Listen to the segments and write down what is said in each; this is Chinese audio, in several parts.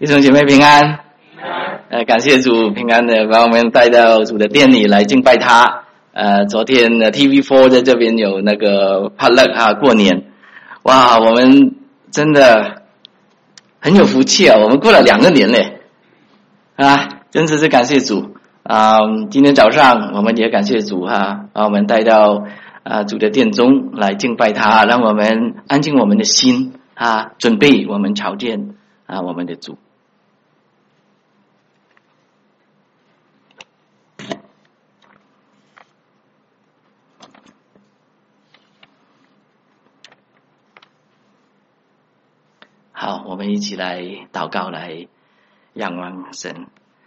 弟兄姐妹平安。感谢主平安的把我们带到主的殿里来敬拜他。昨天TV4 在这边有那个帕乐过年，哇，我们真的很有福气啊！我们过了2个年嘞，真是感谢主今天早上我们也感谢主把我们带到主的殿中来敬拜他，让我们安静我们的心准备我们朝见我们的主。好，我们一起来祷告，来仰望神。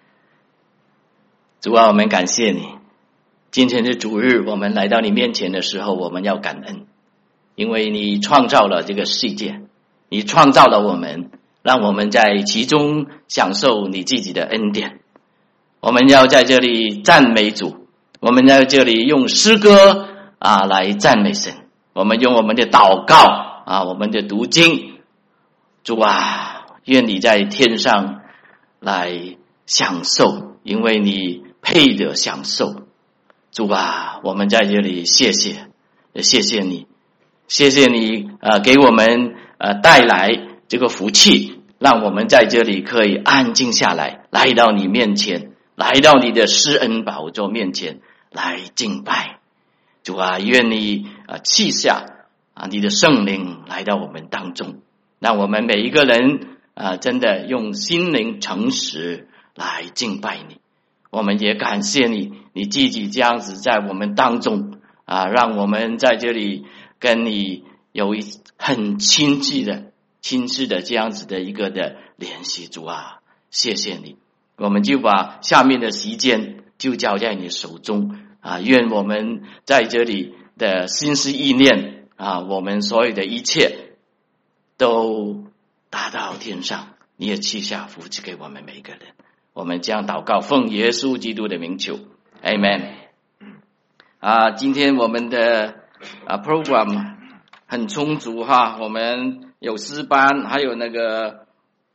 主啊，我们感谢你，今天是主日，我们来到你面前的时候，我们要感恩，因为你创造了这个世界，你创造了我们，让我们在其中享受你自己的恩典。我们要在这里赞美主，我们在这里用诗歌来赞美神，我们用我们的祷告我们的读经。主啊，愿你在天上来享受，因为你配得享受。主啊，我们在这里谢谢你，谢谢你给我们带来这个福气，让我们在这里可以安静下来，来到你面前，来到你的施恩宝座面前来敬拜。主啊，愿你赐下你的圣灵来到我们当中，让我们每一个人真的用心灵诚实来敬拜你。我们也感谢你，你自己这样子在我们当中让我们在这里跟你有很亲切的这样子的一个的联系。主啊，谢谢你，我们就把下面的时间就交在你手中愿我们在这里的心思意念我们所有的一切都达到天上，你也赐下福祉给我们每个人。我们这样祷告，奉耶稣基督的名求 Amen。 今天我们的program 很充足我们有诗班，还有那个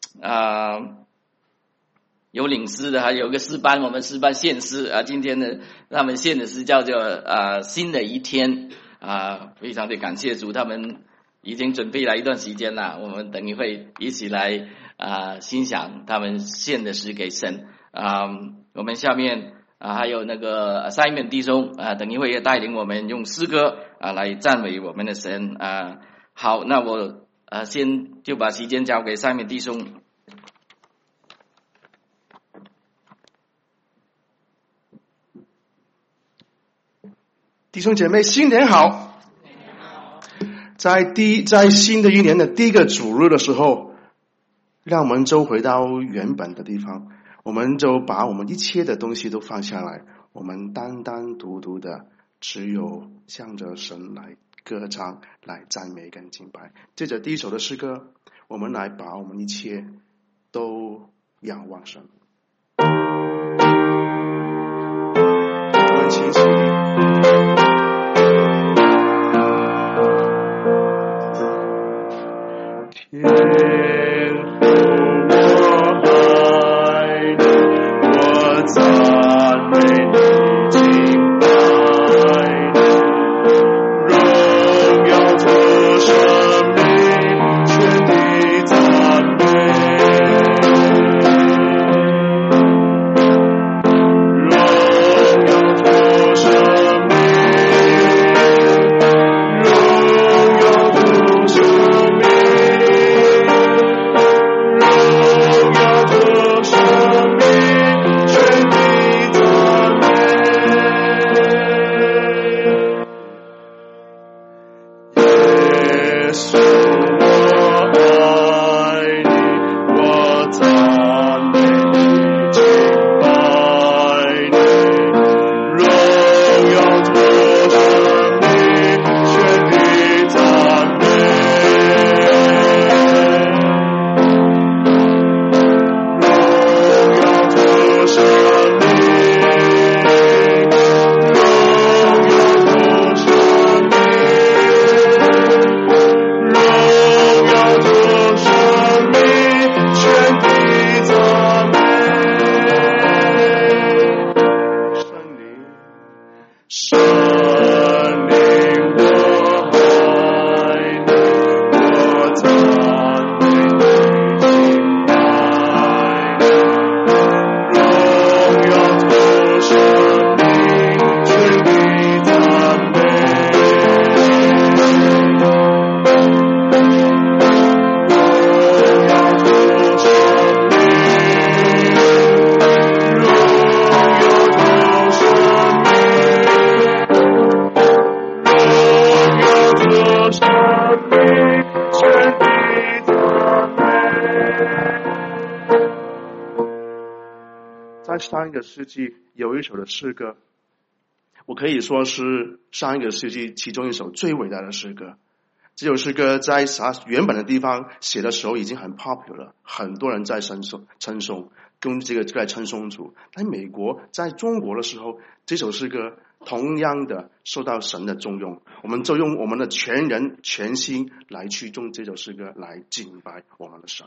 有领诗的，还有个诗班，我们诗班献诗今天呢他们献的诗叫做新的一天非常的感谢主，他们已经准备了一段时间了，我们等一会一起来欣赏他们献的诗给神。我们下面还有那个 Simon 弟兄等一会也带领我们用诗歌来赞美我们的神好，那我先就把时间交给 Simon 弟兄。 弟兄姐妹新年好。在新的一年的第一个主日的时候，让我们就回到原本的地方，我们就把我们一切的东西都放下来，我们单单独独的只有向着神来歌唱，来赞美跟敬拜。接着第一首的诗歌，我们来把我们一切都仰望神。我们齐起天父，我爱你，我赞美你，敬拜你，荣耀主生命，全地赞美，荣耀主生命，荣耀主生命。 在上一个世纪有一首的诗歌，我可以说是上一个世纪其中一首最伟大的诗歌。这首诗歌在原本的地方写的时候已经很 popular， 很多人在称颂，跟这个在称颂主。在美国，在中国的时候，这首诗歌同样的受到神的重用，我们就用我们的全人全心来去用这首诗歌来敬拜我们的神。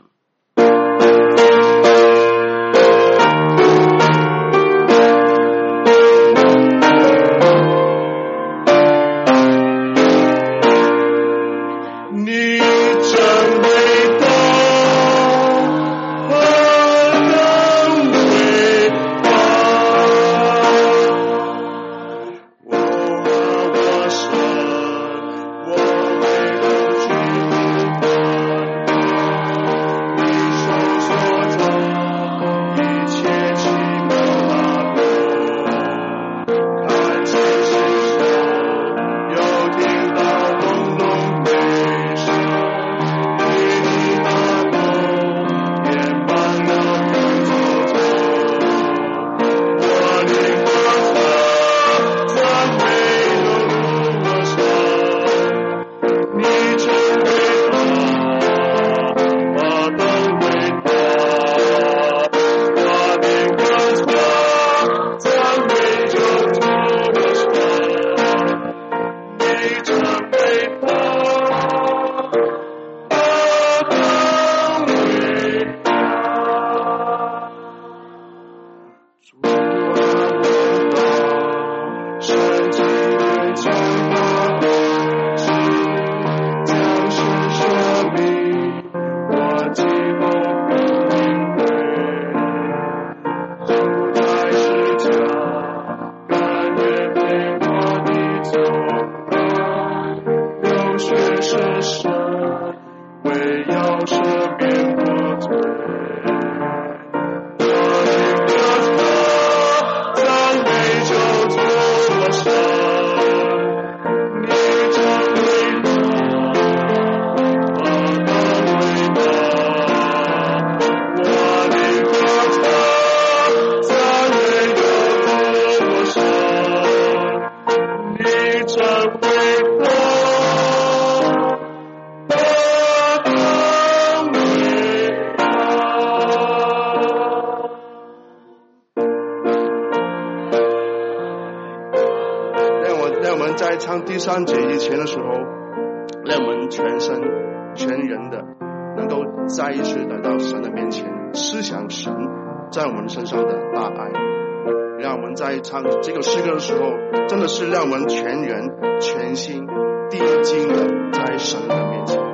唱第三节以前的时候，让我们全身全人的能够再一次来到神的面前，思想神在我们身上的大爱。让我们在唱这个诗歌的时候，真的是让我们全人全心定睛的在神的面前。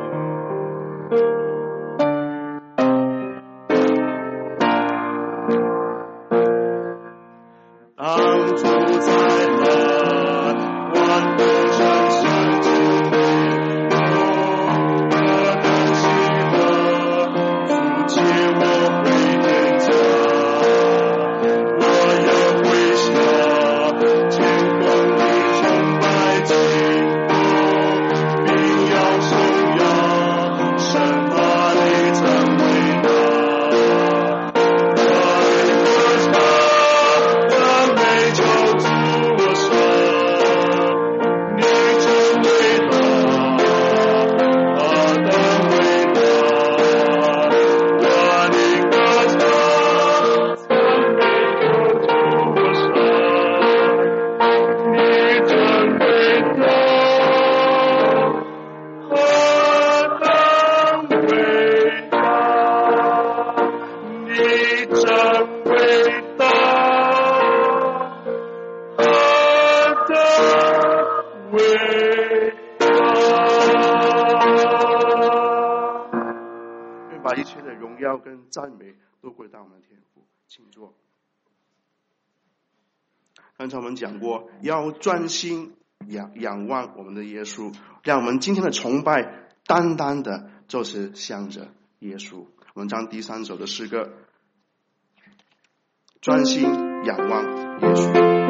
当主在把一切的荣耀跟赞美都归到我们的天父。请坐。刚才我们讲过，要专心仰望我们的耶稣，让我们今天的崇拜单单的就是向着耶稣。我们唱第三首的诗歌，专心仰望耶稣。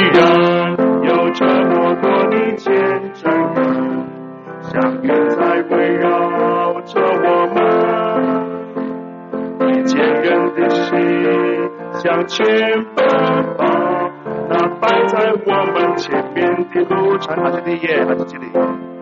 然有这么多的见证人，像云彩围绕着我们，遇见人的心向前奔跑，那摆在我们前面的路程。还是这里耶，还是这里。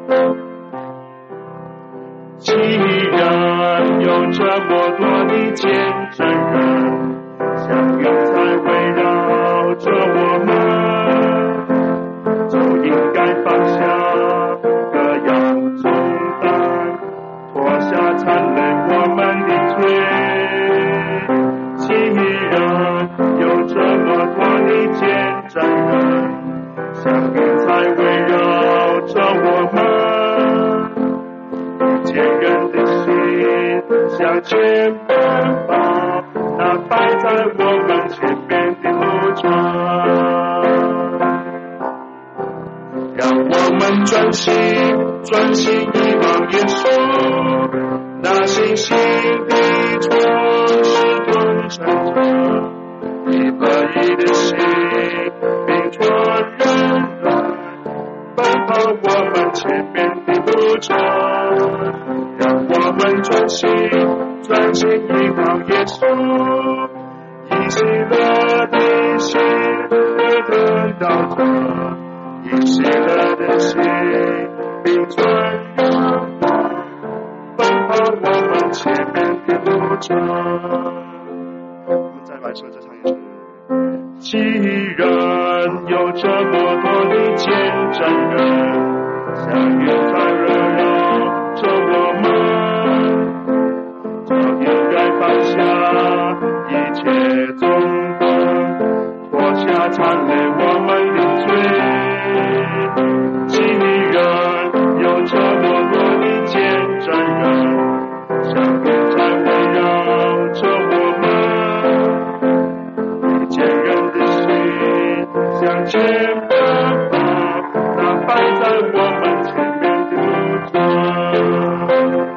既然有这么多的见证人，像云彩围绕着我们，就应该放下各样重担，脱下残累我们的罪。既然有这么多的见证人，像云彩围绕着我们，见人的心向前奔跑，那摆在我们前面的路程。让我们专心依望耶稣，那信心的创始顿成者，以合一的心并传人来，奔跑我们前面的路程。让我们专心依靠耶稣，以喜乐的心得到他，以喜乐的心并传人来，奔跑我们前面的路程。我们再来说这场也是。既然有这么多的见证人，像云彩围绕着我们，就应该放下一切重担，脱下残累我们的罪。既然有这么多的见证人，像云彩围绕着我们，遇见人的心向前奔跑，那摆在我们前面的路程。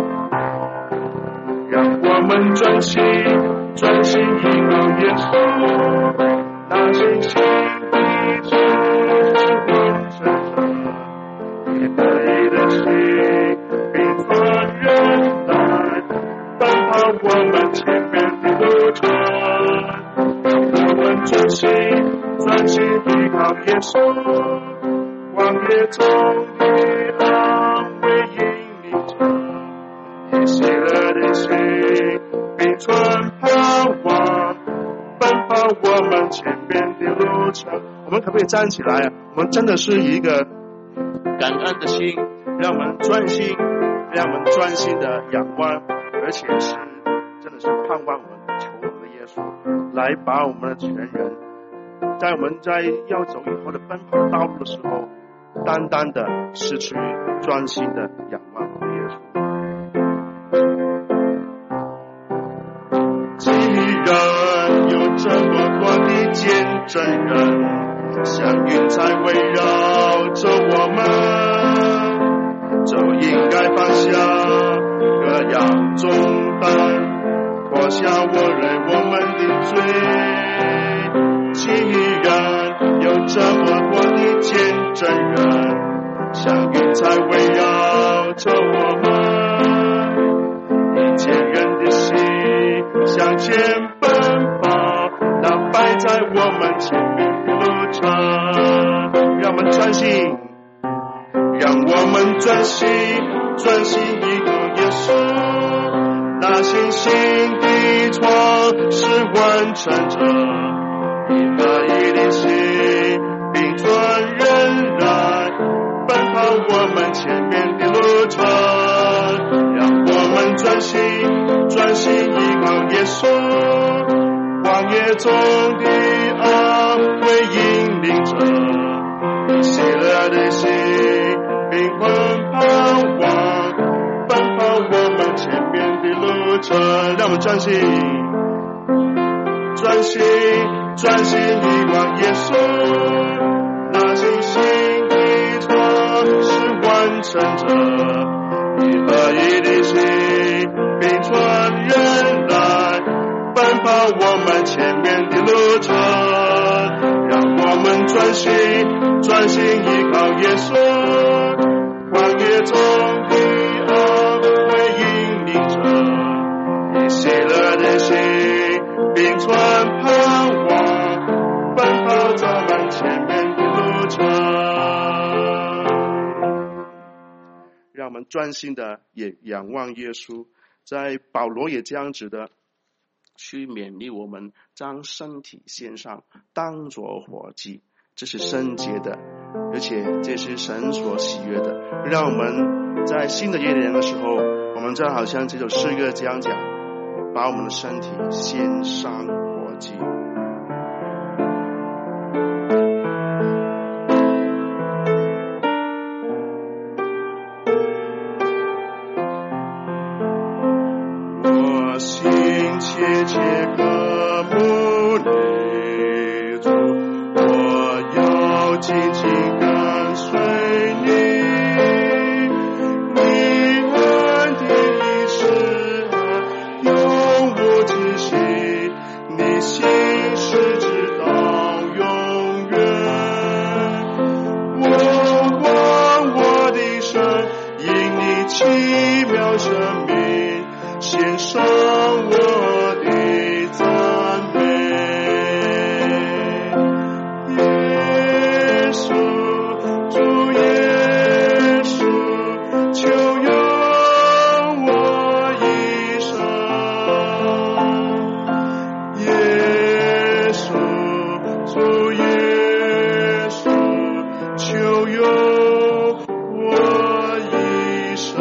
让我们专心依靠耶稣，那信心的传承者，以合一的心并传人来，奔跑我们前面的路程。让我们专心依靠耶稣，旷野中的安慰引领着，以喜乐的心并传盼望，奔跑我们前面的路程。我们可不可以站起来啊？我们真的是一个感恩的心，让我们专心的仰望，而且是真的是盼望我们求我们的耶稣来把我们的全人，在我们在要走以后的奔跑的道路的时候，单单的失去专心的仰望我们的耶稣。既然有这么多的见证人，像云彩围绕着我们，就应该放下各样重担，脱下我们的罪。既然有这么多的见证人，像云彩围绕着我们，遇见人的心向前奔跑，那摆在我们前面的路程。让我们专心依靠耶稣，那信心的创始完成者，以合一的心并传人来，奔跑我们前面的路程。让我们专心依靠耶稣，旷野中的安慰引领着，喜乐的心并盼望，奔跑我们前面的路程。让我们专心依望耶稣，那信心的创始完成者，以合一的心并传人来，奔跑我们前面的路程。让我们专心依靠耶稣，旷野中的恩惠引领着，以喜乐的心并存盼望，奔跑咱们前面的路程。 让我们专心的也仰望耶稣。在保罗也这样子的去勉励我们，将身体献上，当作活祭，这是圣洁的，而且这是神所喜悦的。让我们在新的一年的时候，我们就好像这首诗歌这样讲，把我们的身体献上活祭。 我心切切渴慕你主，我要紧紧跟随你，你恩典已是永无止息，你心是直到永远。我望我的神，因你奇妙生命，献上我的赞美。耶稣，主耶稣，求用我一生。耶稣，主耶稣，求用我一生。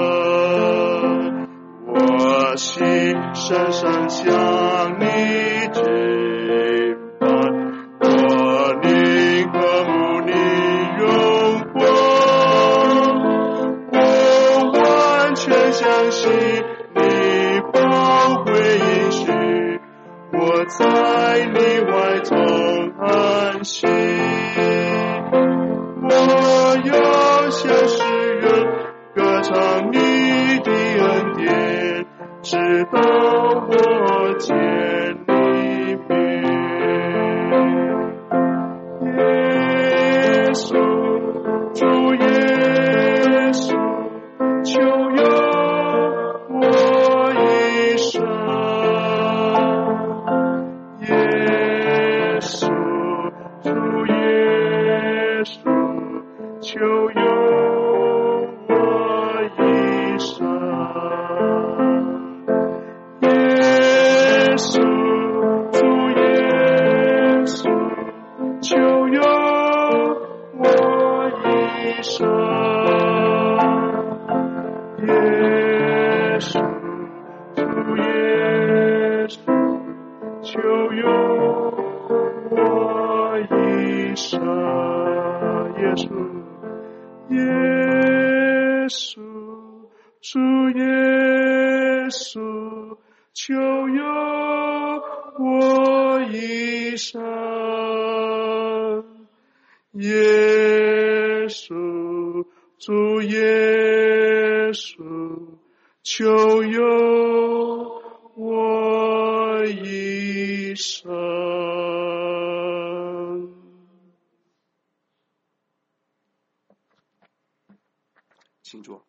我心深深向你敬拜，我宁可慕你荣光，我完全相信你宝贵应许，我在你怀中安息。我要向世人歌唱你的恩典，直到我见你面。耶稣，主耶稣，求用我一生。耶稣，主耶稣，求用我一生。耶稣，主耶稣，求用我一生。耶稣，主耶稣，求用我一生。耶稣，耶稣，主耶稣，求用我一生。耶稣，主耶稣，求用我一生。 请坐。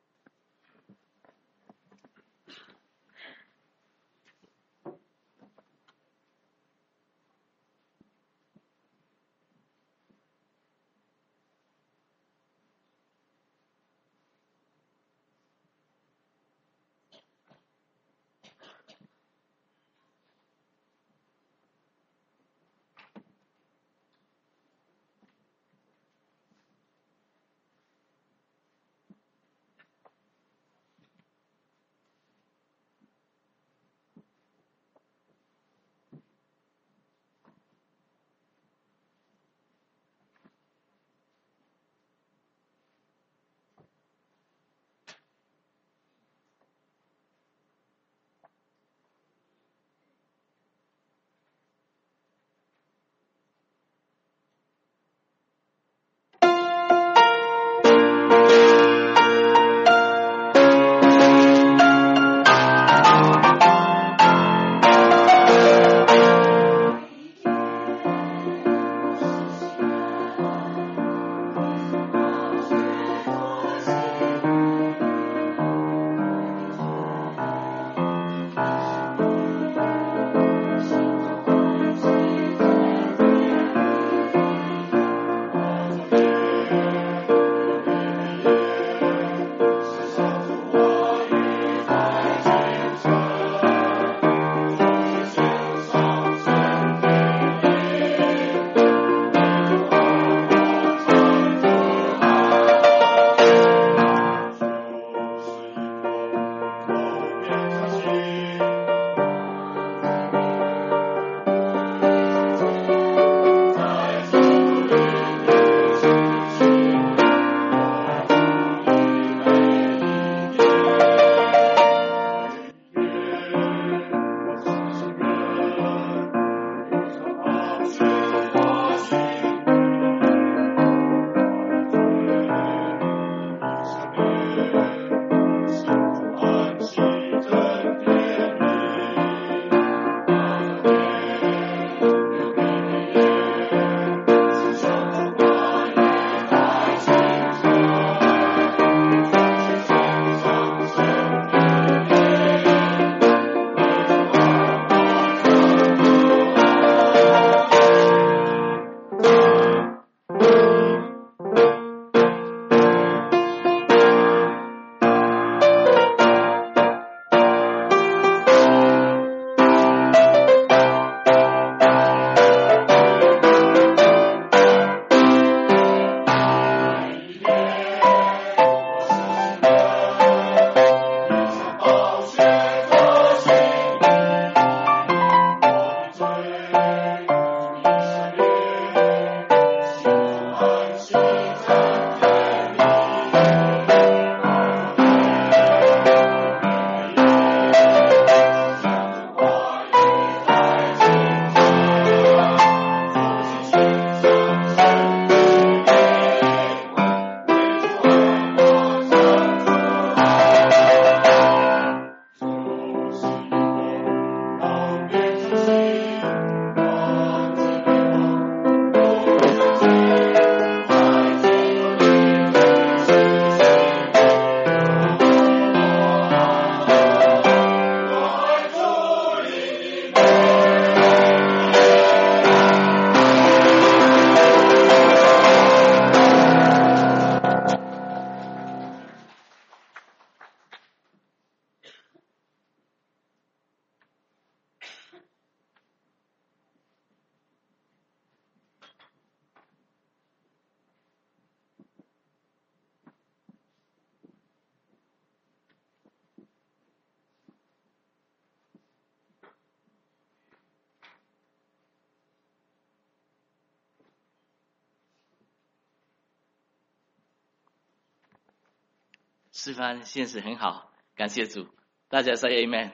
示范现实很好，感谢主，大家说 Amen。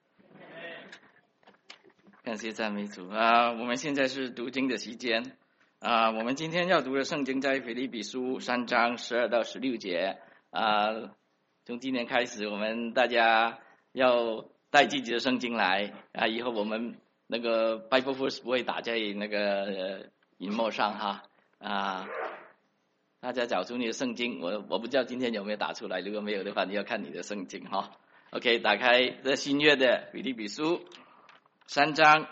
感谢赞美主我们现在是读经的时间我们今天要读的圣经在腓立比书3章12到16节从今天开始，我们大家要带自己的圣经来以后我们那个 Bible verse 不会打在那个荧幕上哈大家找出你的圣经，我不知道今天有没有打出来，如果没有的话，你要看你的圣经哈。OK， 打开这新约的腓立比书3章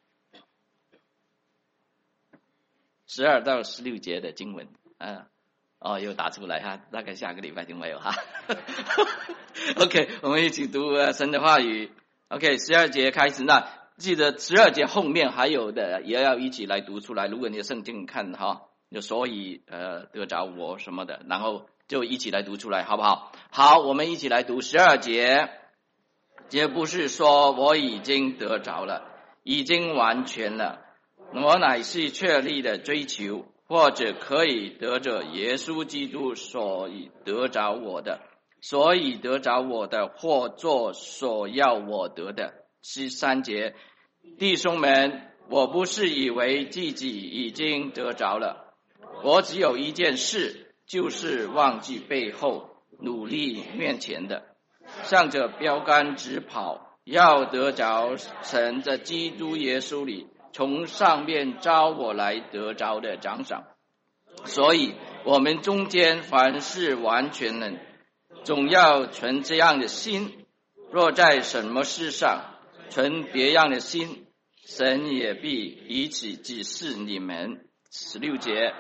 12到16节的经文又打出来哈，大概下个礼拜就没有哈。OK， 我们一起读神的话语。OK， 12节开始，那记得12节后面还有的也要一起来读出来。如果你的圣经看哈，就所以得着我什么的，然后就一起来读出来，好不好？好，我们一起来读12节。也不是说我已经得着了，已经完全了，我乃是确立的追求，或者可以得着耶稣基督所以得着我的，所以得着我的，或做所要我得的。13节，弟兄们，我不是以为自己已经得着了，我只有一件事，就是忘记背后，努力面前的，向着标杆直跑，要得着神在基督耶稣里从上面招我来得着的奖赏。所以我们中间凡是完全人，总要存这样的心，若在什么事上存别样的心，神也必以此指示你们。16节，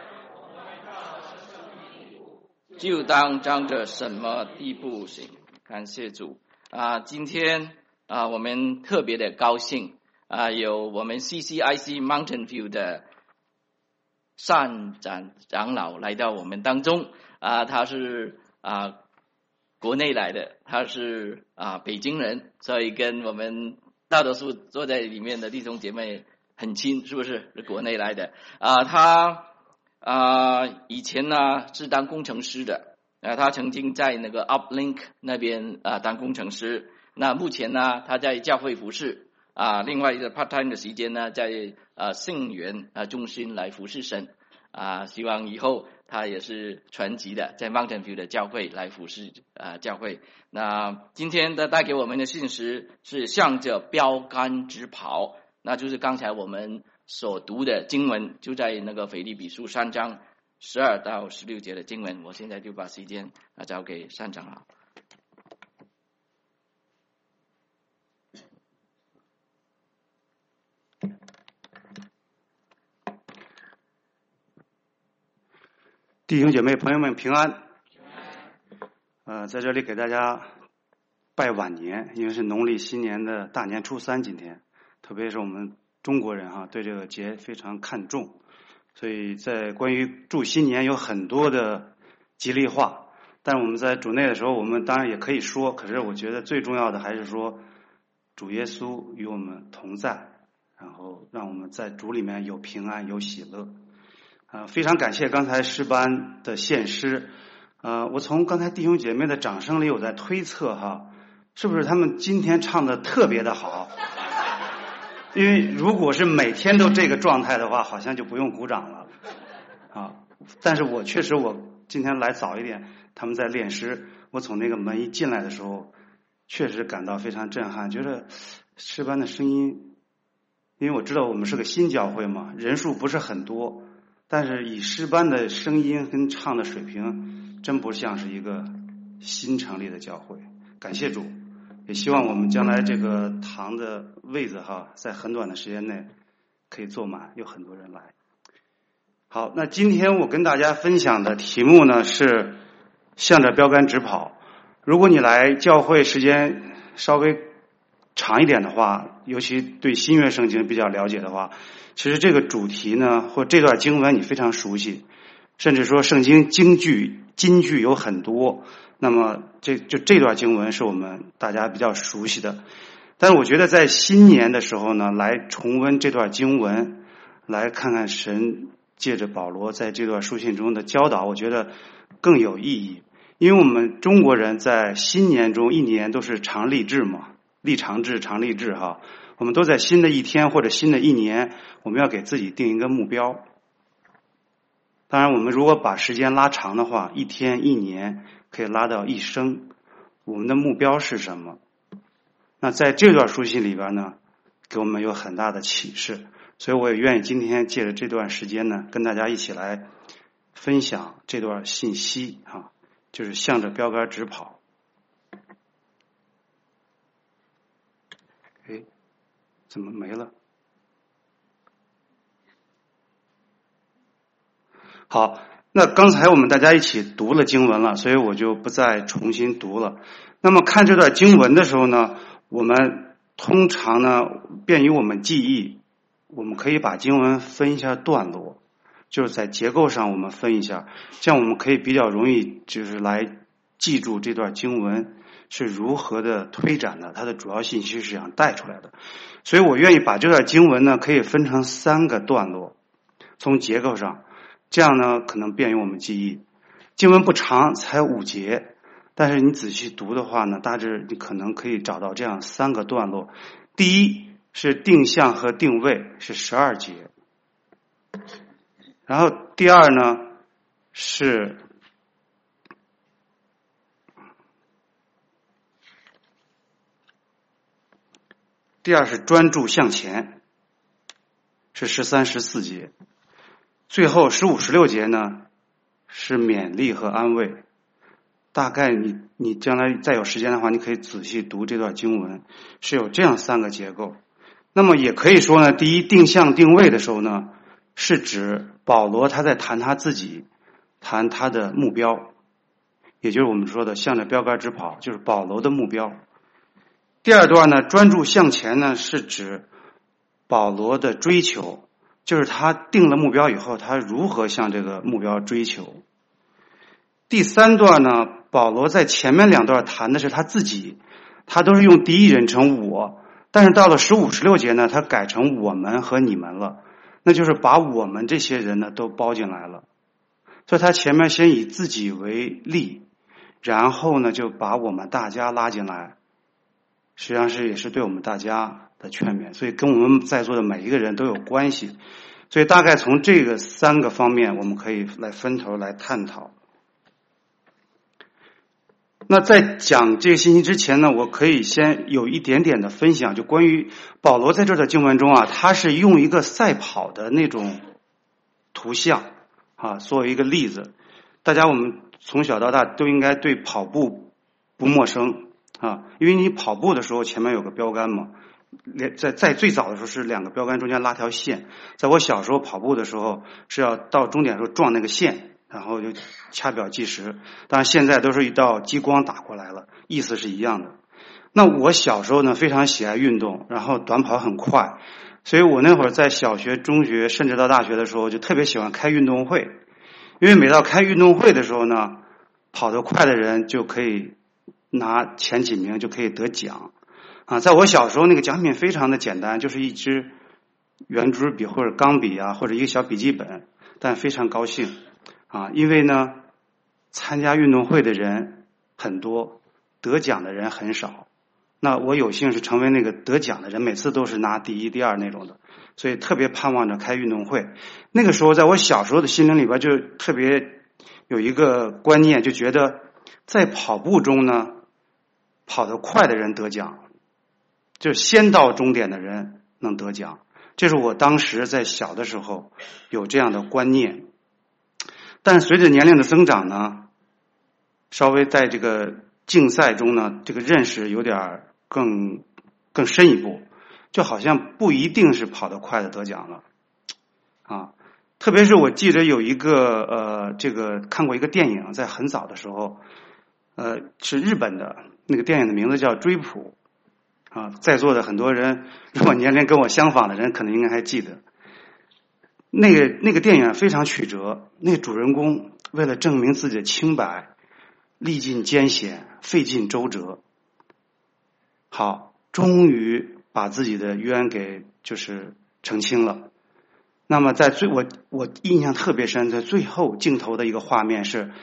就当仗着什么地步行。感谢主今天我们特别的高兴有我们 CCIC Mountain View 的单长老来到我们当中他是国内来的，他是北京人，所以跟我们大多数坐在里面的弟兄姐妹很亲，是不是？是国内来的他以前呢是当工程师的他曾经在那个 Uplink 那边当工程师，那目前呢他在教会服侍另外一个 part time 的时间呢在圣园中心来服侍神希望以后他也是传奇的在 Mountain View 的教会来服侍教会。那今天的带给我们的信息是向着标杆直跑，那就是刚才我们所读的经文，就在那个腓立比书3章12到16节的经文。我现在就把时间交给单长老。 弟兄姐妹朋友们平安在这里给大家拜晚年，因为是农历新年的大年初3今天，特别是我们中国人对这个节非常看重，所以在关于祝新年有很多的吉利话，但是我们在主内的时候我们当然也可以说，可是我觉得最重要的还是说主耶稣与我们同在，然后让我们在主里面有平安有喜乐非常感谢刚才诗班的献诗我从刚才弟兄姐妹的掌声里我在推测是不是他们今天唱的特别的好因为如果是每天都这个状态的话，好像就不用鼓掌了但是我确实我今天来早一点，他们在练诗，我从那个门一进来的时候确实感到非常震撼，觉得诗班的声音，因为我知道我们是个新教会嘛，人数不是很多，但是以诗班的声音跟唱的水平真不像是一个新成立的教会。感谢主，也希望我们将来这个堂的位子在很短的时间内可以坐满，有很多人来。好，那今天我跟大家分享的题目呢是向着标杆直跑。如果你来教会时间稍微长一点的话，尤其对新约圣经比较了解的话，其实这个主题呢或这段经文你非常熟悉，甚至说圣经金句有很多，那么这段经文是我们大家比较熟悉的。但是我觉得在新年的时候呢，来重温这段经文，来看看神借着保罗在这段书信中的教导，我觉得更有意义。 因为我们中国人在新年中一年都是常立志嘛，立长志常立志哈，我们都在新的一天或者新的一年，我们要给自己定一个目标。当然我们如果把时间拉长的话，一天一年可以拉到一生，我们的目标是什么？那在这段书信里边呢，给我们有很大的启示，所以我也愿意今天借着这段时间呢，跟大家一起来分享这段信息啊，就是向着标杆直跑。哎，怎么没了？好，那刚才我们大家一起读了经文了，所以我就不再重新读了。那么看这段经文的时候呢，我们通常呢便于我们记忆，我们可以把经文分一下段落，就是在结构上我们分一下，这样我们可以比较容易就是来记住这段经文是如何的推展的，它的主要信息是想带出来的。所以我愿意把这段经文呢可以分成3个段落，从结构上，这样呢可能便于我们记忆。经文不长，才5节，但是你仔细读的话呢，大致你可能可以找到这样3个段落。第一是定向和定位，是12节。然后第二呢是专注向前，是13、14节。最后15、16节呢是勉励和安慰。大概你将来再有时间的话，你可以仔细读这段经文，是有这样3个结构。那么也可以说呢，第一定向定位的时候呢，是指保罗他在谈他自己，谈他的目标，也就是我们说的向着标杆直跑，就是保罗的目标。第二段呢，专注向前呢，是指保罗的追求，就是他定了目标以后，他如何向这个目标追求。第3段呢，保罗在前面2段谈的是他自己，他都是用第一人称我，但是到了15、16节呢，他改成我们和你们了，那就是把我们这些人呢都包进来了。所以他前面先以自己为例，然后呢就把我们大家拉进来，实际上也是对我们大家的劝勉，所以跟我们在座的每一个人都有关系。所以大概从这个3个方面我们可以来分头来探讨。那在讲这个信息之前呢，我可以先有一点点的分享，就关于保罗在这的经文中啊，他是用一个赛跑的那种图像啊作为一个例子。大家我们从小到大都应该对跑步不陌生啊，因为你跑步的时候前面有个标杆嘛，在最早的时候是2个标杆中间拉条线，在我小时候跑步的时候是要到终点的时候撞那个线，然后就掐表计时。当然现在都是一道激光打过来了，意思是一样的。那我小时候呢非常喜爱运动，然后短跑很快，所以我那会儿在小学、中学甚至到大学的时候就特别喜欢开运动会。因为每到开运动会的时候呢，跑得快的人就可以拿前几名，就可以得奖啊。在我小时候那个奖品非常的简单，就是一支圆珠笔或者钢笔啊，或者一个小笔记本，但非常高兴啊，因为呢参加运动会的人很多，得奖的人很少。那我有幸是成为那个得奖的人，每次都是拿第1、第2那种的，所以特别盼望着开运动会。那个时候在我小时候的心灵里边就特别有一个观念，就觉得在跑步中呢，跑得快的人得奖，就是先到终点的人能得奖。这是我当时在小的时候有这样的观念。但随着年龄的增长呢，稍微在这个竞赛中呢，这个认识有点更深一步，就好像不一定是跑得快的得奖了啊。特别是我记得有一个这个看过一个电影，在很早的时候是日本的，那个电影的名字叫《追捕》啊，在座的很多人如果年龄跟我相仿的人可能应该还记得。那个电影非常曲折，那个主人公为了证明自己的清白，历尽艰险，费尽周折，好，终于把自己的冤给就是澄清了。那么在我印象特别深，在最后镜头的一个画面是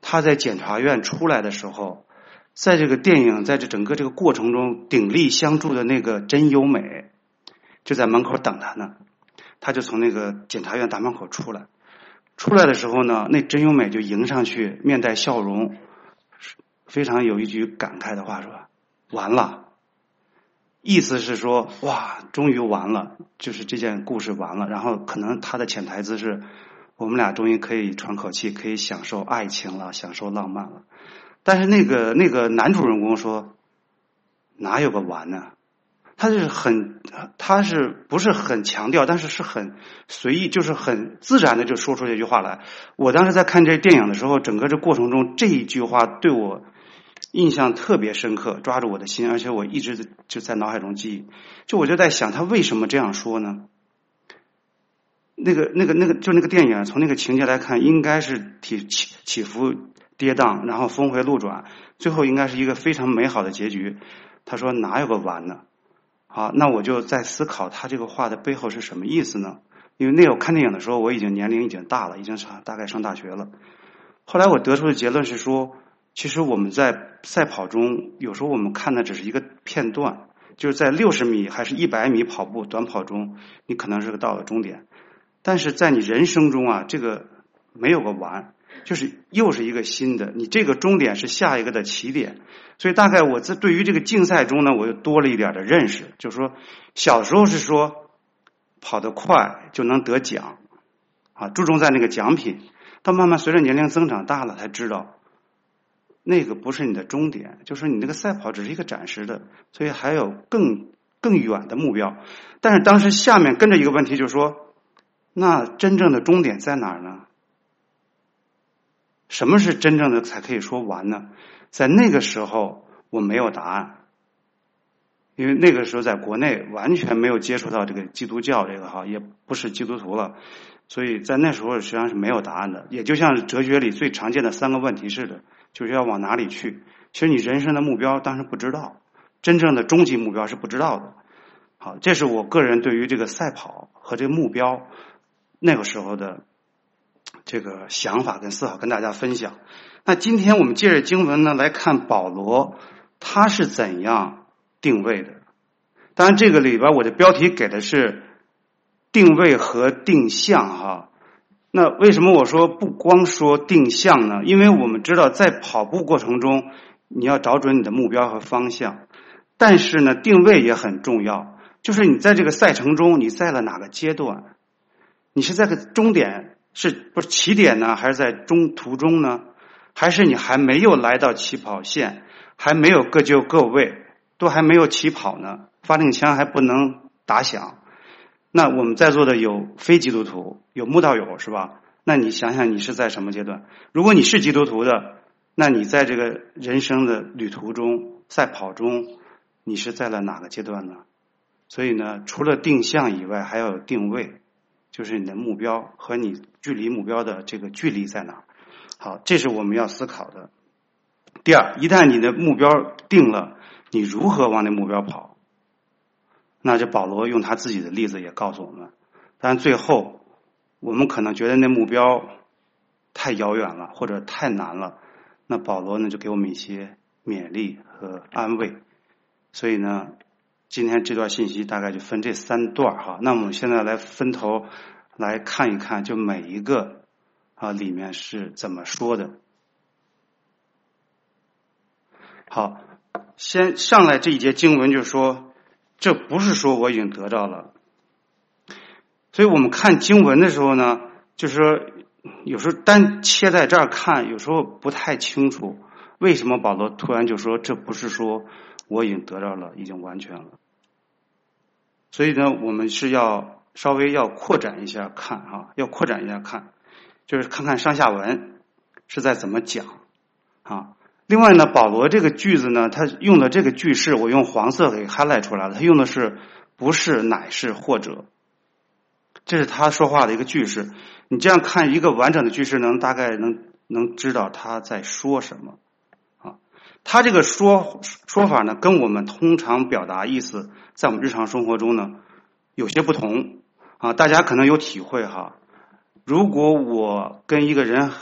他在检察院出来的时候，在这个电影在这整个这个过程中，鼎力相助的那个真优美就在门口等他呢。他就从那个检察院大门口出来的时候呢，那真优美就迎上去，面带笑容，非常有一句感慨的话说：“完了。”意思是说，哇，终于完了，就是这件故事完了。然后可能他的潜台词是，我们俩终于可以喘口气，可以享受爱情了，享受浪漫了。但是那个男主人公说，哪有个完呢？他是不是很强调，但是是很随意，就是很自然的就说出这句话来。我当时在看这电影的时候，整个这过程中这一句话对我印象特别深刻，抓住我的心，而且我一直就在脑海中记忆。我就在想，他为什么这样说呢？那个电影从那个情节来看，应该是起伏跌宕，然后峰回路转，最后应该是一个非常美好的结局。他说哪有个完呢？好，那我就在思考他这个话的背后是什么意思呢？因为我看电影的时候，我年龄已经大了，已经大概上大学了。后来我得出的结论是说，其实我们在赛跑中，有时候我们看的只是一个片段，就是在60米还是100米跑步短跑中，你可能是到了终点，但是在你人生中啊，这个没有个完，就是又是一个新的，你这个终点是下一个的起点。所以大概我对于这个竞赛中呢，我又多了一点的认识，就是说小时候是说跑得快就能得奖啊，注重在那个奖品，到慢慢随着年龄增长大了才知道那个不是你的终点，就是你那个赛跑只是一个暂时的，所以还有更远的目标。但是当时下面跟着一个问题，就是说那真正的终点在哪儿呢？什么是真正的才可以说完呢？在那个时候我没有答案，因为那个时候在国内完全没有接触到这个基督教这个也不是基督徒了，所以在那时候实际上是没有答案的。也就像哲学里最常见的3个问题似的，就是要往哪里去。其实你人生的目标当时不知道，真正的终极目标是不知道的。好，这是我个人对于这个赛跑和这个目标那个时候的这个想法跟思考跟大家分享。那今天我们借着经文呢来看保罗他是怎样定位的。当然这个里边我的标题给的是定位和定向那为什么我说不光说定向呢？因为我们知道在跑步过程中你要找准你的目标和方向，但是呢定位也很重要，就是你在这个赛程中你在了哪个阶段，你是在个终点不是起点呢，还是在途中呢，还是你还没有来到起跑线，还没有各就各位，都还没有起跑呢，发令枪还不能打响。那我们在座的有非基督徒，有慕道友是吧？那你想想你是在什么阶段？如果你是基督徒的，那你在这个人生的旅途中赛跑中你是在了哪个阶段呢？所以呢除了定向以外还要有定位，就是你的目标和你距离目标的这个距离在哪。好，这是我们要思考的。第二，一旦你的目标定了，你如何往那目标跑？那这保罗用他自己的例子也告诉我们。但最后我们可能觉得那目标太遥远了或者太难了，那保罗呢就给我们一些勉励和安慰。所以呢今天这段信息大概就分这3段那我们现在来分头来看一看，就每一个里面是怎么说的。好，先上来这一节经文就说，这不是说我已经得到了。所以我们看经文的时候呢，就是说有时候单切在这儿看，有时候不太清楚为什么保罗突然就说这不是说我已经得到了，已经完全了。所以呢我们是要稍微要扩展一下看要扩展一下看，就是看看上下文是在怎么讲另外呢保罗这个句子呢，他用的这个句式我用黄色给 highlight 出来了，他用的是不是乃是或者，这是他说话的一个句式。你这样看一个完整的句式大概能知道他在说什么他这个说法呢跟我们通常表达意思在我们日常生活中呢有些不同大家可能有体会如果我跟一个人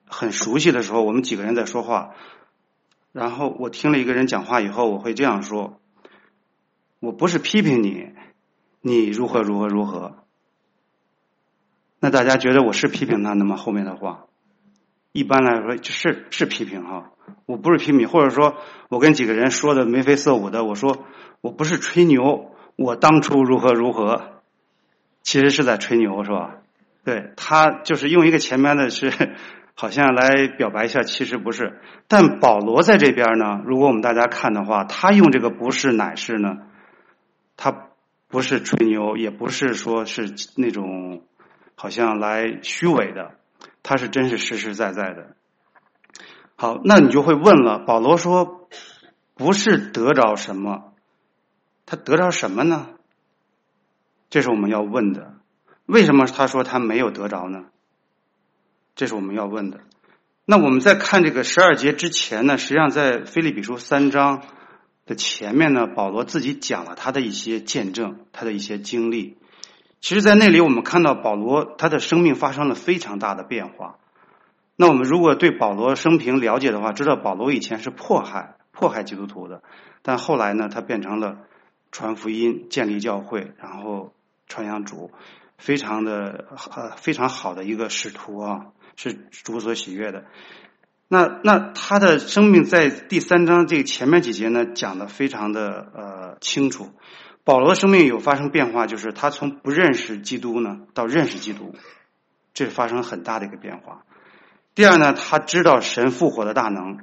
很熟悉的时候，我们几个人在说话，然后我听了一个人讲话以后，我会这样说：我不是批评你，你如何如何如何。那大家觉得我是批评他，那么后面的话一般来说是批评哈，我不是批评，或者说我跟几个人说的眉飞色舞的，我说我不是吹牛，我当初如何如何，其实是在吹牛，是吧？对，他就是用一个前面的是好像来表白一下，其实不是。但保罗在这边呢，如果我们大家看的话，他用这个不是乃是呢，他不是吹牛，也不是说是那种好像来虚伪的，他是真是实实在在的。好，那你就会问了，保罗说不是得着什么，他得着什么呢？这是我们要问的。为什么他说他没有得着呢？这是我们要问的。那我们在看这个12节之前呢，实际上在腓立比书3章的前面呢，保罗自己讲了他的一些见证，他的一些经历。其实在那里我们看到保罗他的生命发生了非常大的变化。那我们如果对保罗生平了解的话，知道保罗以前是迫害基督徒的，但后来呢，他变成了传福音、建立教会，然后传扬主，非常好的一个使徒啊，是主所喜悦的。那他的生命在第3章这个前面几节呢，讲得非常的清楚。保罗的生命有发生变化，就是他从不认识基督呢到认识基督，这是发生很大的一个变化。第二呢，他知道神复活的大能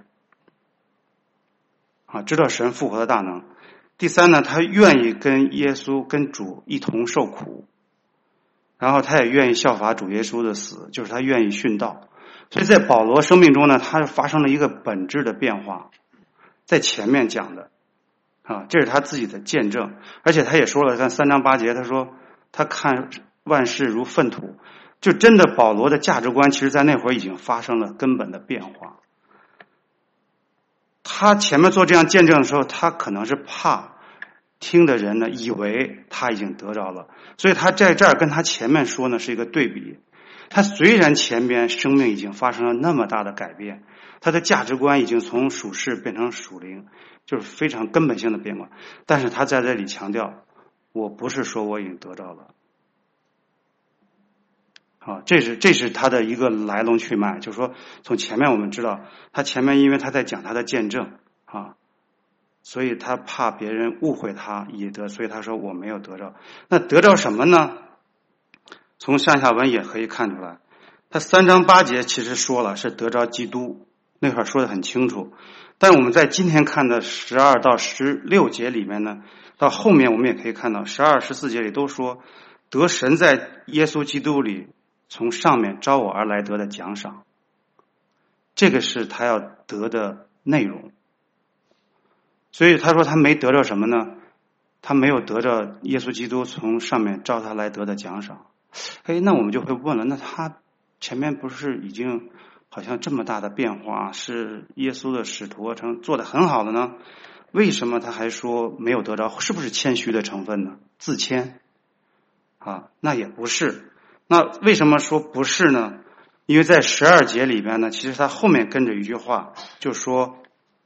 啊，知道神复活的大能。第三呢，他愿意跟耶稣跟主一同受苦，然后他也愿意效法主耶稣的死，就是他愿意殉道。所以在保罗生命中呢，他发生了一个本质的变化，在前面讲的啊，这是他自己的见证。而且他也说了，看3章8节，他说他看万事如粪土，就真的保罗的价值观其实在那会儿已经发生了根本的变化。他前面做这样见证的时候，他可能是怕听的人呢以为他已经得着了，所以他在这儿跟他前面说呢是一个对比。他虽然前边生命已经发生了那么大的改变，他的价值观已经从属世变成属灵，就是非常根本性的变化，但是他在这里强调，我不是说我已经得着了。啊，这是他的一个来龙去脉，就是说从前面我们知道，他前面因为他在讲他的见证啊，所以他怕别人误会他以得，所以他说我没有得着。那得着什么呢？从上下文也可以看出来，他3章8节其实说了是得着基督，那块说得很清楚。但我们在今天看的12到16节里面呢，到后面我们也可以看到12、14节里都说得神在耶稣基督里从上面招我而来得的奖赏，这个是他要得的内容。所以他说他没得着什么呢？他没有得着耶稣基督从上面招他来得的奖赏。那我们就会问了，那他前面不是已经好像这么大的变化，是耶稣的使徒做得很好的呢？为什么他还说没有得着？是不是谦虚的成分呢？自谦啊？那也不是。那为什么说不是呢？因为在12节里边呢，其实他后面跟着一句话，就说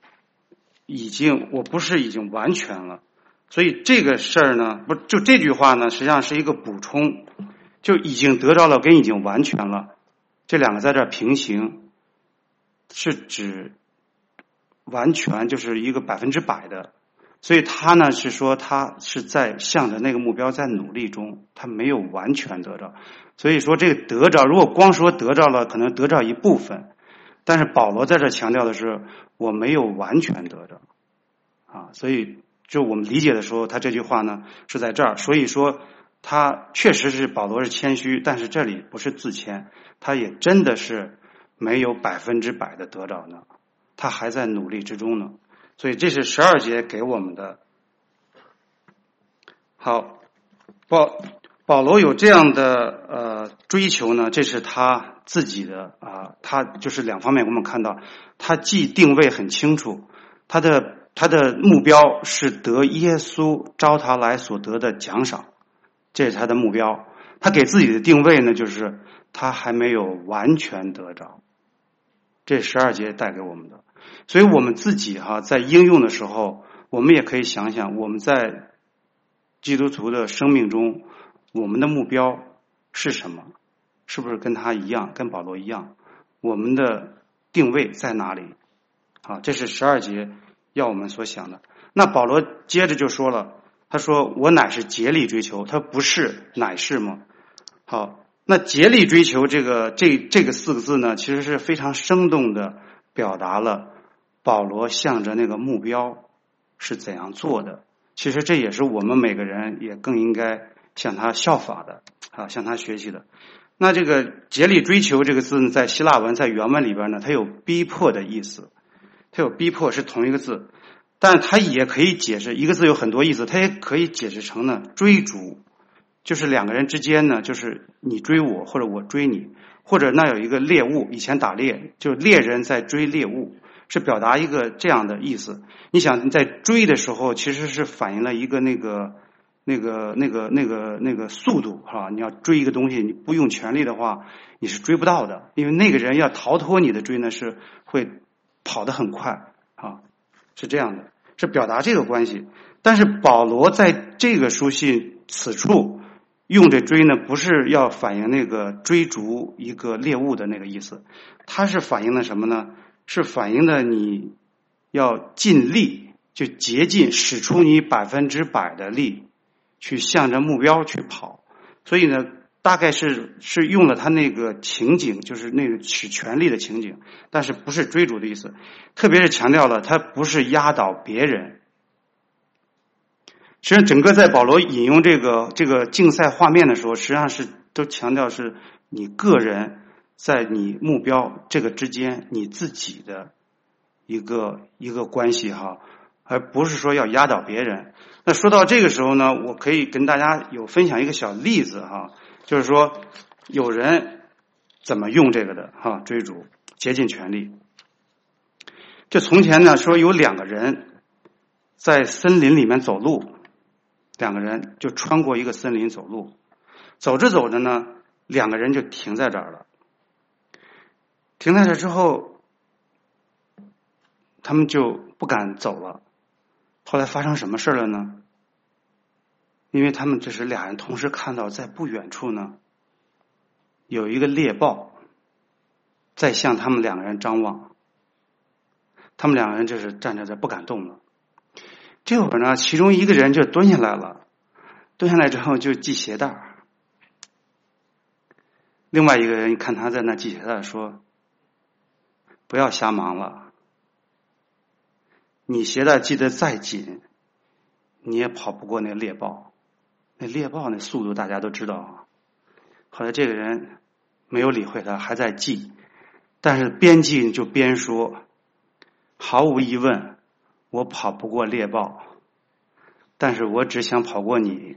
我不是已经完全了。所以这个事儿呢，不就这句话呢，实际上是一个补充，就已经得着了跟已经完全了这两个在这儿平行，是指完全就是一个100%的。所以他呢是说他是在向着那个目标在努力中，他没有完全得着。所以说这个得着，如果光说得着了，可能得着一部分，但是保罗在这强调的是我没有完全得着啊。所以就我们理解的时候，他这句话呢是在这儿。所以说他确实是保罗是谦虚，但是这里不是自谦，他也真的是没有100%的得着呢，他还在努力之中呢。所以这是12节给我们的。好，保罗有这样的追求呢，这是他自己的他就是两方面我们看到，他既定位很清楚，他的目标是得耶稣招他来所得的奖赏，这是他的目标。他给自己的定位呢，就是他还没有完全得着这12节带给我们的。所以我们自己在应用的时候，我们也可以想想，我们在基督徒的生命中，我们的目标是什么？是不是跟他一样，跟保罗一样？我们的定位在哪里？这是12节要我们所想的。那保罗接着就说了，他说我乃是竭力追求，他不是乃是吗？好，那竭力追求这个4个字呢，其实是非常生动的表达了保罗向着那个目标是怎样做的。其实这也是我们每个人也更应该向他效法的向他学习的。那这个竭力追求这个字呢，在希腊文在原文里边呢，它有逼迫的意思，它有逼迫是同一个字，但它也可以解释，一个字有很多意思，它也可以解释成呢追逐，就是两个人之间呢，就是你追我或者我追你，或者那有一个猎物，以前打猎就是猎人在追猎物，是表达一个这样的意思。你想你在追的时候，其实是反映了一个那个速度你要追一个东西，你不用全力的话，你是追不到的，因为那个人要逃脱你的追呢，是会跑得很快是这样的，是表达这个关系。但是保罗在这个书信此处用这追呢，不是要反映那个追逐一个猎物的那个意思，它是反映的什么呢？是反映的你要尽力，就竭尽使出你100%的力去向着目标去跑。所以呢，大概是用了他那个情景，就是那个使全力的情景，但是不是追逐的意思。特别是强调了他不是压倒别人。实际上整个在保罗引用这个竞赛画面的时候，实际上是都强调是你个人在你目标这个之间你自己的一个关系而不是说要压倒别人。那说到这个时候呢，我可以跟大家分享一个小例子就是说有人怎么用这个的追逐竭尽全力。就从前呢，说有2个人在森林里面走路，2个人就穿过一个森林走路，走着走着呢，2个人就停在这儿了。停在这之后，他们就不敢走了。后来发生什么事了呢？因为他们这是2人同时看到，在不远处呢有一个猎豹在向他们2个人张望，他们2个人就是站在这不敢动了。这会儿呢，其中一个人就蹲下来了，蹲下来之后就系鞋带。另外一个人看他在那系鞋带，说不要瞎忙了，你鞋带系得再紧你也跑不过那猎豹。那猎豹那速度大家都知道后来这个人没有理会他，还在系，但是边系就边说，毫无疑问我跑不过猎豹，但是我只想跑过你。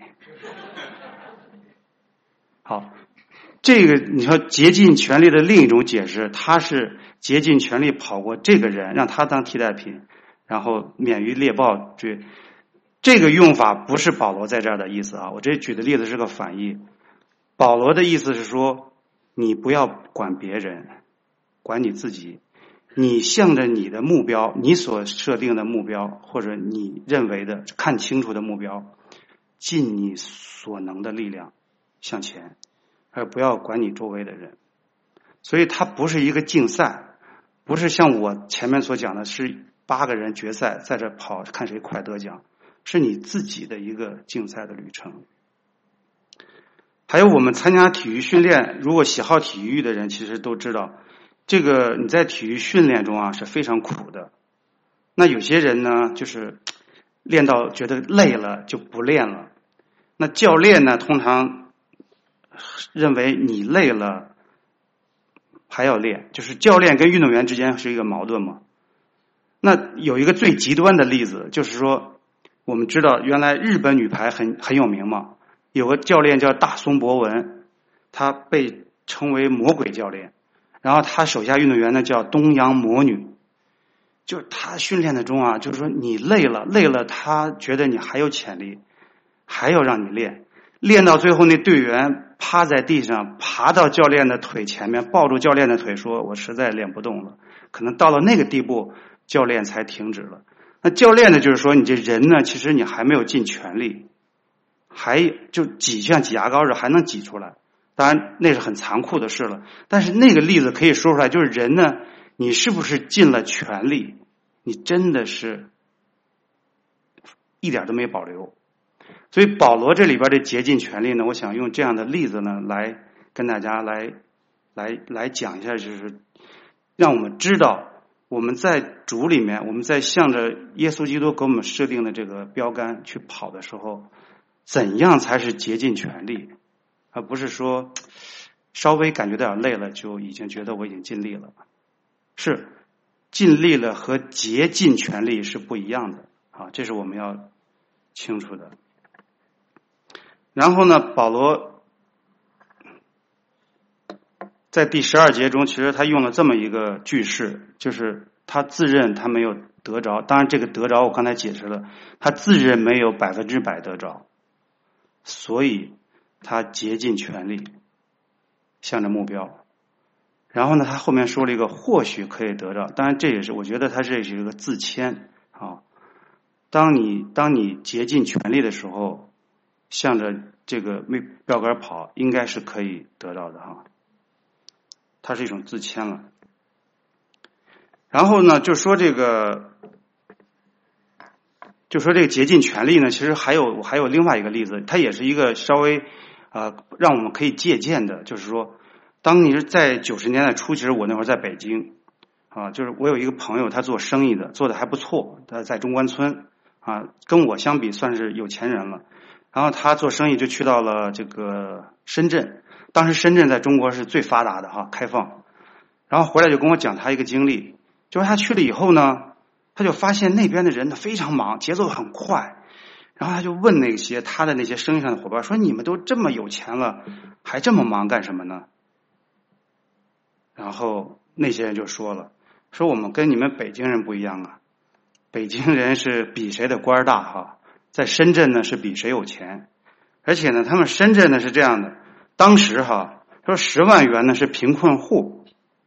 好，这个你说竭尽全力的另一种解释，他是竭尽全力跑过这个人，让他当替代品，然后免于猎豹追。这个用法不是保罗在这儿的意思我这举的例子是个反义。保罗的意思是说，你不要管别人，管你自己，你向着你的目标，你所设定的目标，或者你认为的看清楚的目标，尽你所能的力量向前，而不要管你周围的人。所以它不是一个竞赛，不是像我前面所讲的是8个人决赛在这跑看谁快得奖，是你自己的一个竞赛的旅程。还有我们参加体育训练，如果喜好体育的人其实都知道，这个你在体育训练中是非常苦的。那有些人呢就是练到觉得累了就不练了，那教练呢通常认为你累了还要练，就是教练跟运动员之间是一个矛盾嘛。那有一个最极端的例子，就是说我们知道原来日本女排很有名嘛，有个教练叫大松博文，他被称为魔鬼教练，然后他手下运动员呢叫东洋魔女。就是他训练的中就是说你累了他觉得你还有潜力，还要让你练到最后那队员趴在地上，爬到教练的腿前面，抱住教练的腿说，我实在练不动了。可能到了那个地步，教练才停止了。那教练呢，就是说你这人呢，其实你还没有尽全力，还就像挤牙膏似的，还能挤出来。当然那是很残酷的事了，但是那个例子可以说出来，就是人呢，你是不是尽了全力，你真的是一点都没保留。所以保罗这里边的竭尽全力呢，我想用这样的例子呢，来跟大家来讲一下，就是让我们知道我们在主里面，我们在向着耶稣基督给我们设定的这个标杆去跑的时候，怎样才是竭尽全力，而不是说稍微感觉到点累了就已经觉得我已经尽力了。是尽力了和竭尽全力是不一样的啊，这是我们要清楚的。然后呢，保罗在第12节中，其实他用了这么一个句式，就是他自认他没有得着。当然这个得着我刚才解释了，他自认没有100%得着，所以他竭尽全力向着目标。然后呢，他后面说了一个或许可以得着，当然这也是我觉得他这是一个自谦啊。当你竭尽全力的时候，向着这个标杆跑，应该是可以得到的哈。它是一种自谦了。然后呢，就说这个竭尽全力呢，其实还有另外一个例子，它也是一个稍微让我们可以借鉴的，就是说，当你是在90年代初，其实我那会儿在北京啊，就是我有一个朋友，他做生意的，做的还不错，他在中关村啊，跟我相比算是有钱人了。然后他做生意就去到了这个深圳，当时深圳在中国是最发达的哈，开放。然后回来就跟我讲他一个经历，就是他去了以后呢，他就发现那边的人呢非常忙，节奏很快。然后他就问那些他的那些生意上的伙伴说：“你们都这么有钱了，还这么忙干什么呢？”然后那些人就说了：“说我们跟你们北京人不一样啊，北京人是比谁的官大哈。”在深圳呢是比谁有钱，而且呢他们深圳呢是这样的，当时哈说10万元呢是贫困户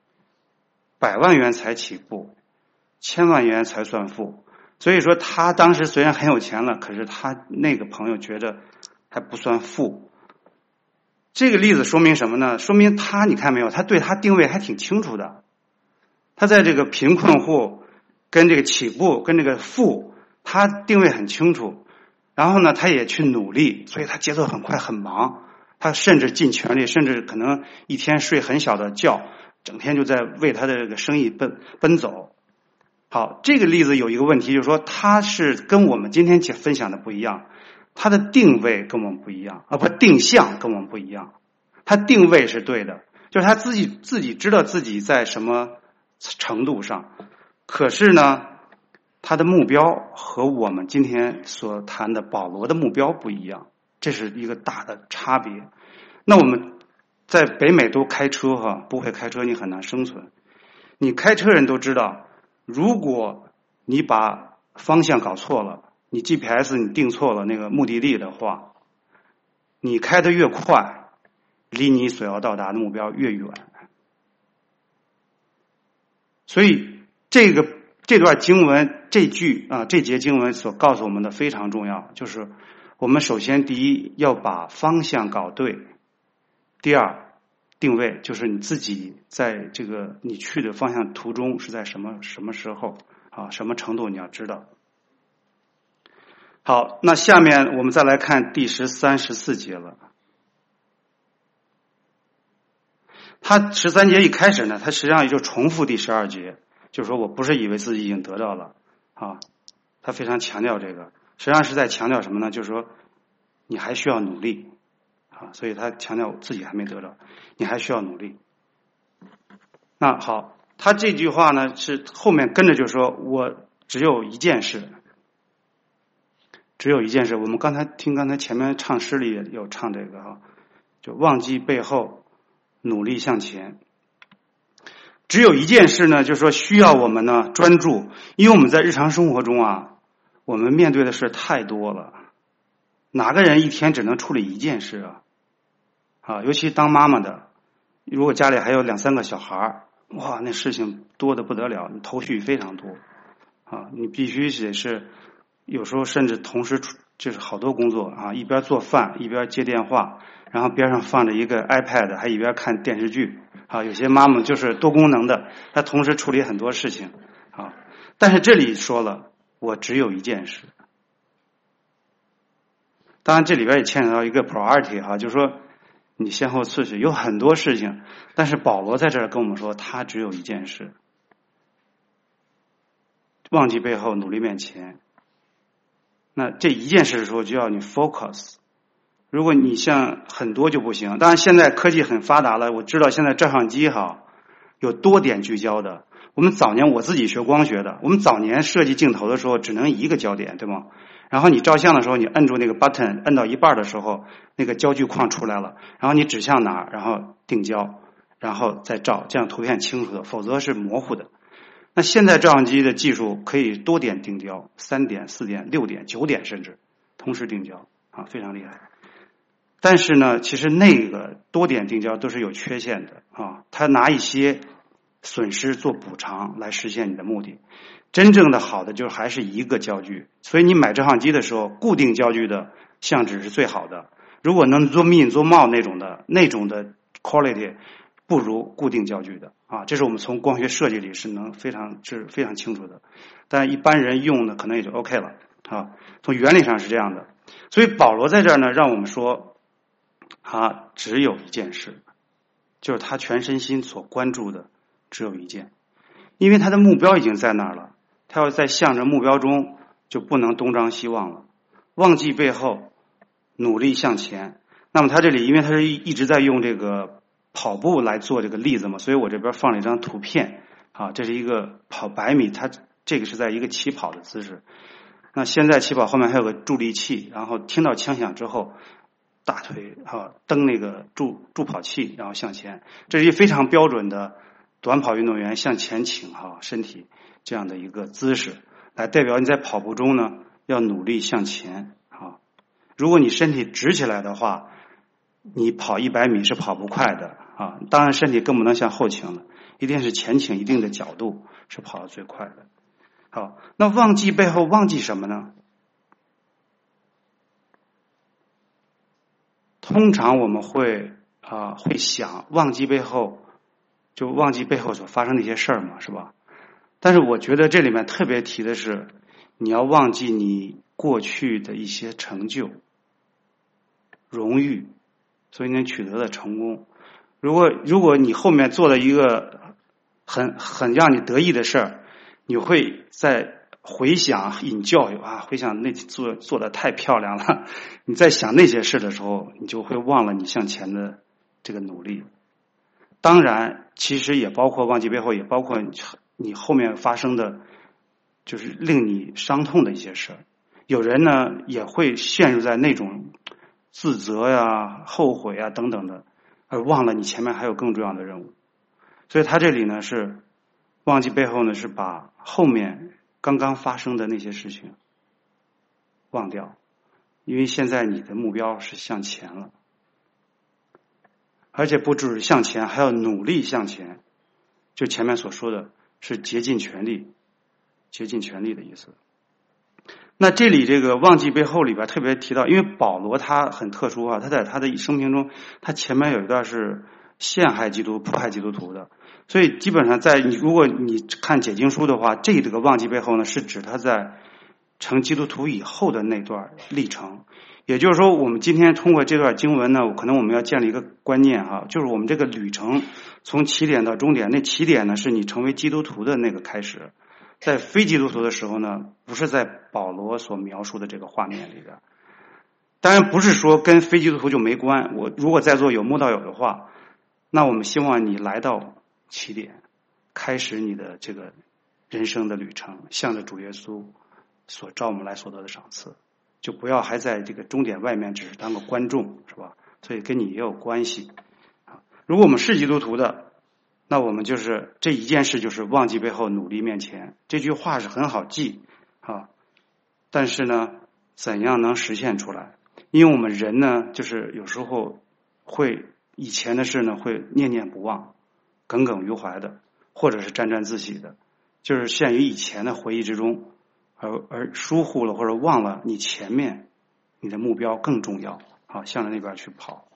，100万元才起步，1000万元才算富。所以说他当时虽然很有钱了，可是他那个朋友觉得还不算富。这个例子说明什么呢？说明他你看没有，他对他定位还挺清楚的。他在这个贫困户跟这个起步跟这个富，他定位很清楚。然后呢，他也去努力，所以他节奏很快，很忙。他甚至尽全力，甚至可能一天睡很小的觉，整天就在为他的这个生意奔走。好，这个例子有一个问题，就是说他是跟我们今天分享的不一样，他的定位跟我们不一样，定向跟我们不一样。他定位是对的，就是他自己知道自己在什么程度上，可是呢，他的目标和我们今天所谈的保罗的目标不一样，这是一个大的差别。那我们在北美都开车哈，不会开车你很难生存。你开车人都知道，如果你把方向搞错了，你 GPS 你定错了那个目的地的话，你开得越快，离你所要到达的目标越远。所以这段经文这节经文所告诉我们的非常重要，就是我们首先第一要把方向搞对，第二定位，就是你自己在这个你去的方向途中是在什么时候啊，什么程度你要知道。好，那下面我们再来看第13、14节了。他13节一开始呢，他实际上也就重复第12节，就是说我不是以为自己已经得到了啊，他非常强调这个，实际上是在强调什么呢？就是说你还需要努力啊，所以他强调自己还没得到，你还需要努力。那好，他这句话呢是后面跟着就说我只有一件事，我们刚才前面唱诗里也有唱这个哈，就忘记背后，努力向前。只有一件事呢，就是说需要我们呢专注，因为我们在日常生活中啊，我们面对的事太多了，哪个人一天只能处理一件事啊，尤其当妈妈的，如果家里还有2、3个小孩，哇，那事情多得不得了，你头绪非常多啊，你必须得是有时候甚至同时就是好多工作啊，一边做饭一边接电话，然后边上放着一个 iPad， 还一边看电视剧啊。有些妈妈就是多功能的，她同时处理很多事情啊。但是这里说了，我只有一件事。当然这里边也牵扯到一个 priority 哈，就是说你先后次序有很多事情，但是保罗在这儿跟我们说，他只有一件事：忘记背后，努力面前。那这一件事的时候，就要你 focus。如果你像很多就不行。当然现在科技很发达了，我知道现在照相机哈有多点聚焦的。我们早年我自己学光学的，我们早年设计镜头的时候只能一个焦点，对吗？然后你照相的时候，你摁住那个 button， 摁到一半的时候，那个焦距框出来了，然后你指向哪儿，然后定焦，然后再照，这样图片清楚的，否则是模糊的。那现在照相机的技术可以多点定焦，3点、4点、6点、9点，甚至同时定焦啊，非常厉害。但是呢，其实那个多点定焦都是有缺陷的啊，它拿一些损失做补偿来实现你的目的。真正的好的就还是一个焦距，所以你买照相机的时候，固定焦距的相纸是最好的。如果能做 min 做 mau 那种的 quality， 不如固定焦距的啊。这是我们从光学设计里是非常清楚的。但一般人用呢，可能也就 OK 了啊。从原理上是这样的，所以保罗在这儿呢，让我们说，他只有一件事，就是他全身心所关注的只有一件，因为他的目标已经在那儿了。他要在向着目标中，就不能东张西望了，忘记背后，努力向前。那么他这里，因为他是一直在用这个跑步来做这个例子嘛，所以我这边放了一张图片啊，这是一个跑100米，他这个是在一个起跑的姿势。那现在起跑后面还有个助力器，然后听到枪响之后，大腿蹬那个助跑器，然后向前。这是一非常标准的短跑运动员向前倾身体这样的一个姿势，来代表你在跑步中呢要努力向前啊。如果你身体直起来的话，你跑100米是跑不快的啊。当然身体更不能向后倾了，一定是前倾一定的角度是跑得最快的。好，那忘记背后忘记什么呢？通常我们会想忘记背后，就忘记背后所发生的一些事儿嘛，是吧？但是我觉得这里面特别提的是，你要忘记你过去的一些成就、荣誉，所以你取得的成功。如果你后面做了一个很让你得意的事儿，你会在回想引教育啊，回想那做的太漂亮了，你在想那些事的时候，你就会忘了你向前的这个努力。当然其实也包括忘记背后，也包括你后面发生的就是令你伤痛的一些事儿。有人呢也会陷入在那种自责呀、后悔啊等等的，而忘了你前面还有更重要的任务。所以他这里呢是忘记背后呢，是把后面刚刚发生的那些事情忘掉，因为现在你的目标是向前了，而且不只是向前，还要努力向前。就前面所说的是竭尽全力的意思。那这里这个忘记背后里边特别提到，因为保罗他很特殊啊，他在他的生平中，他前面有一段是陷害基督、迫害基督徒的，所以基本上如果你看解经书的话，这个忘记背后呢，是指他在成基督徒以后的那段历程。也就是说，我们今天通过这段经文呢，可能我们要建立一个观念哈，就是我们这个旅程从起点到终点，那起点呢是你成为基督徒的那个开始。在非基督徒的时候呢，不是在保罗所描述的这个画面里边。当然不是说跟非基督徒就没关，我如果在座有慕道友的话，那我们希望你来到起点，开始你的这个人生的旅程，向着主耶稣所召我们来所得的赏赐，就不要还在这个终点外面只是当个观众，是吧？所以跟你也有关系。如果我们是基督徒的，那我们就是这一件事，就是忘记背后，努力面前。这句话是很好记啊，但是呢，怎样能实现出来？因为我们人呢，就是有时候会以前的事呢会念念不忘，耿耿于怀的，或者是沾沾自喜的，就是陷于以前的回忆之中，而疏忽了或者忘了你前面你的目标更重要，向着那边去跑。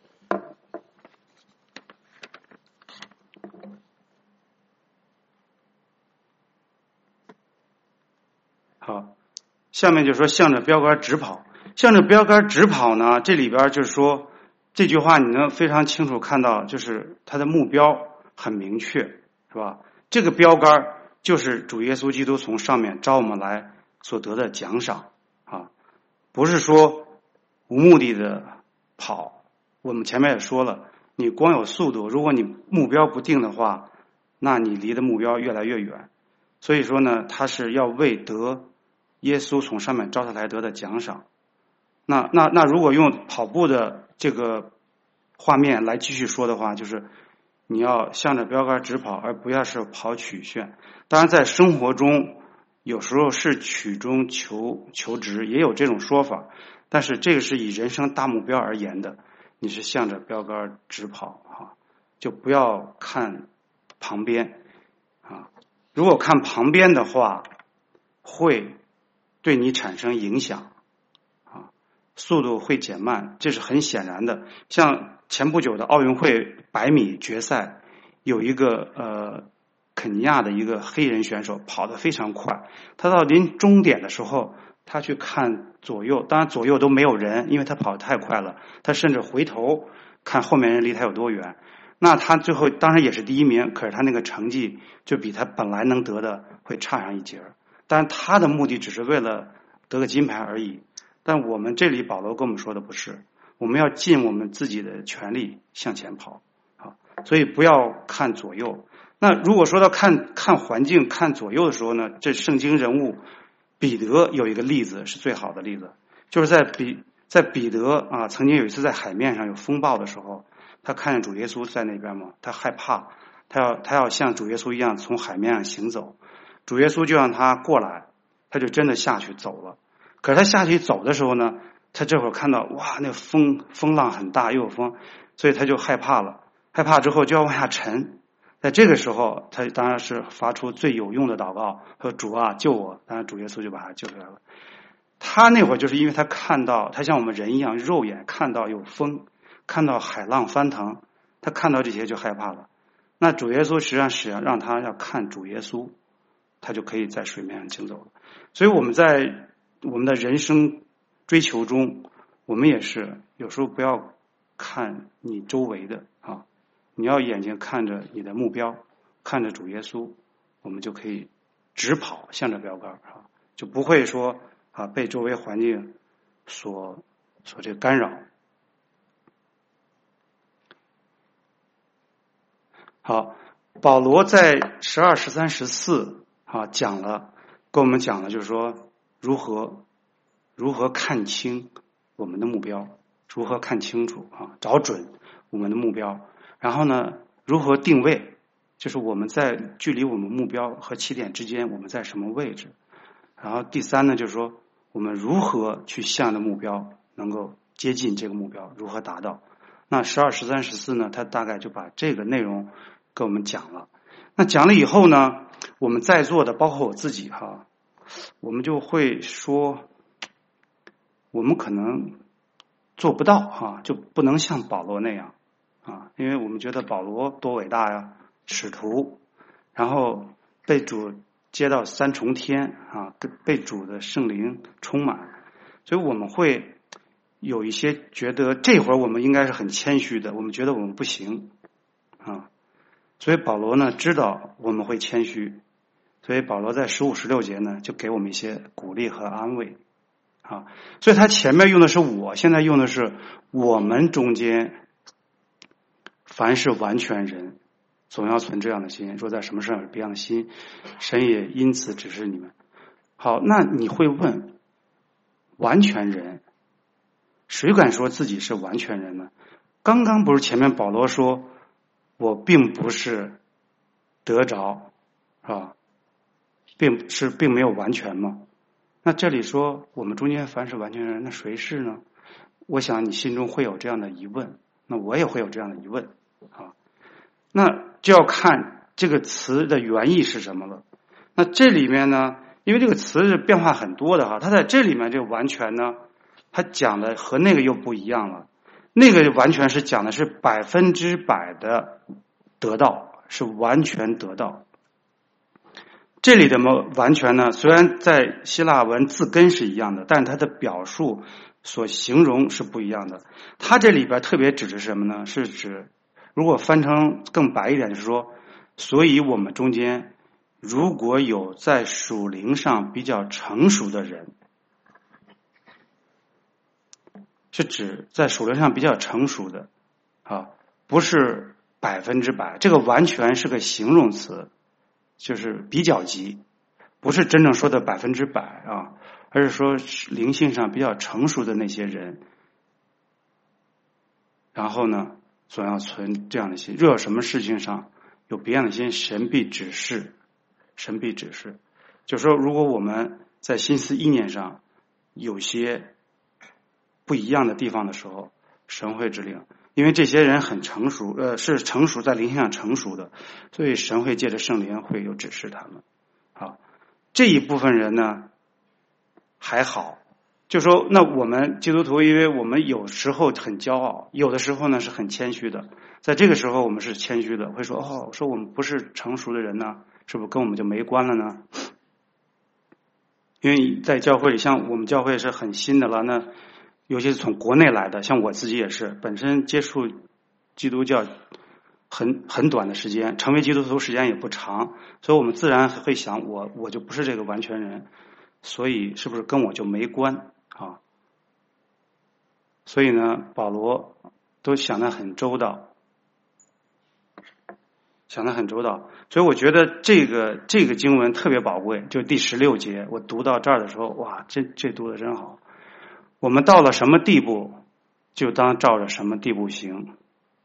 好，下面就说向着标杆直跑。向着标杆直跑呢，这里边就是说这句话你能非常清楚看到，就是他的目标很明确，是吧？这个标杆就是主耶稣基督从上面招我们来所得的奖赏啊，不是说无目的的跑。我们前面也说了，你光有速度，如果你目标不定的话，那你离的目标越来越远。所以说呢，他是要为得耶稣从上面招他来得的奖赏。那如果用跑步的这个画面来继续说的话，就是你要向着标杆直跑，而不要是跑曲线。当然在生活中有时候是曲中求直，也有这种说法，但是这个是以人生大目标而言的，你是向着标杆直跑就不要看旁边如果看旁边的话会对你产生影响速度会减慢，这是很显然的。像前不久的奥运会100米决赛，有一个肯尼亚的一个黑人选手跑得非常快，他到临终点的时候，他去看左右，当然左右都没有人，因为他跑得太快了，他甚至回头看后面人离他有多远。那他最后当然也是第一名，可是他那个成绩就比他本来能得的会差上一截。当然他的目的只是为了得个金牌而已。但我们这里保罗跟我们说的不是，我们要尽我们自己的全力向前跑所以不要看左右。那如果说到看环境看左右的时候呢，这圣经人物彼得有一个例子是最好的例子，就是在彼得曾经有一次在海面上有风暴的时候，他看见主耶稣在那边嘛，他害怕，他要像主耶稣一样从海面上行走，主耶稣就让他过来，他就真的下去走了。可是他下去走的时候呢，他这会儿看到哇，那风浪很大，又有风，所以他就害怕了。害怕之后就要往下沉。在这个时候，他当然是发出最有用的祷告，说主啊救我。当然主耶稣就把他救出来了。他那会儿就是因为他看到，他像我们人一样，肉眼看到有风，看到海浪翻腾，他看到这些就害怕了。那主耶稣实际上是让他要看主耶稣，他就可以在水面上行走了。所以我们在我们的人生追求中，我们也是有时候不要看你周围的你要眼睛看着你的目标，看着主耶稣，我们就可以直跑向着标杆就不会说被周围环境所这个干扰。好，保罗在12、13、14讲了，跟我们讲了，就是说如何看清我们的目标，如何看清楚找准我们的目标，然后呢如何定位，就是我们在距离我们目标和起点之间我们在什么位置。然后第三呢，就是说我们如何去向着目标能够接近这个目标，如何达到。那12、13、14呢，他大概就把这个内容跟我们讲了。那讲了以后呢，我们在座的包括我自己我们就会说我们可能做不到就不能像保罗那样因为我们觉得保罗多伟大呀，使徒，然后被主接到3重天被主的圣灵充满，所以我们会有一些觉得这会儿我们应该是很谦虚的，我们觉得我们不行所以保罗呢知道我们会谦虚，所以保罗在15、16节呢就给我们一些鼓励和安慰所以他前面用的是我，现在用的是我们中间凡是完全人总要存这样的心，若在什么事上有别样的心，神也因此指示你们。好，那你会问，完全人谁敢说自己是完全人呢？刚刚不是前面保罗说我并不是得着并没有完全吗？那这里说我们中间凡是完全人，那谁是呢？我想你心中会有这样的疑问那我也会有这样的疑问啊。那就要看这个词的原意是什么了。那这里面呢，因为这个词是变化很多的哈，它在这里面这个完全呢，它讲的和那个又不一样了。那个完全是讲的是100%的得到，是完全得到。这里的完全呢，虽然在希腊文字根是一样的，但它的表述所形容是不一样的。它这里边特别指的是什么呢？是指，如果翻成更白一点，就是说，所以我们中间如果有在属灵上比较成熟的人，是指在属灵上比较成熟的啊，不是100%，这个完全是个形容词，就是比较级，不是真正说的100%啊，而是说灵性上比较成熟的那些人，然后呢，总要存这样的心，若有什么事情上有别样的心，神必指示，神必指示。就是说，如果我们在心思意念上有些不一样的地方的时候，神会指令，因为这些人很成熟，是成熟在灵性上成熟的，所以神会借着圣灵会有指示他们。好，这一部分人呢还好，就说那我们基督徒，因为我们有时候很骄傲，有的时候呢是很谦虚的，在这个时候我们是谦虚的，会说说我们不是成熟的人呢，是不是跟我们就没关了呢？因为在教会里，像我们教会是很新的了，那尤其是从国内来的，像我自己也是，本身接触基督教很短的时间，成为基督徒时间也不长，所以我们自然会想，我就不是这个完全人，所以是不是跟我就没关啊？所以呢，保罗都想得很周到，所以我觉得这个经文特别宝贵，就第16节，我读到这儿的时候，哇，这读的真好。我们到了什么地步，就当照着什么地步行。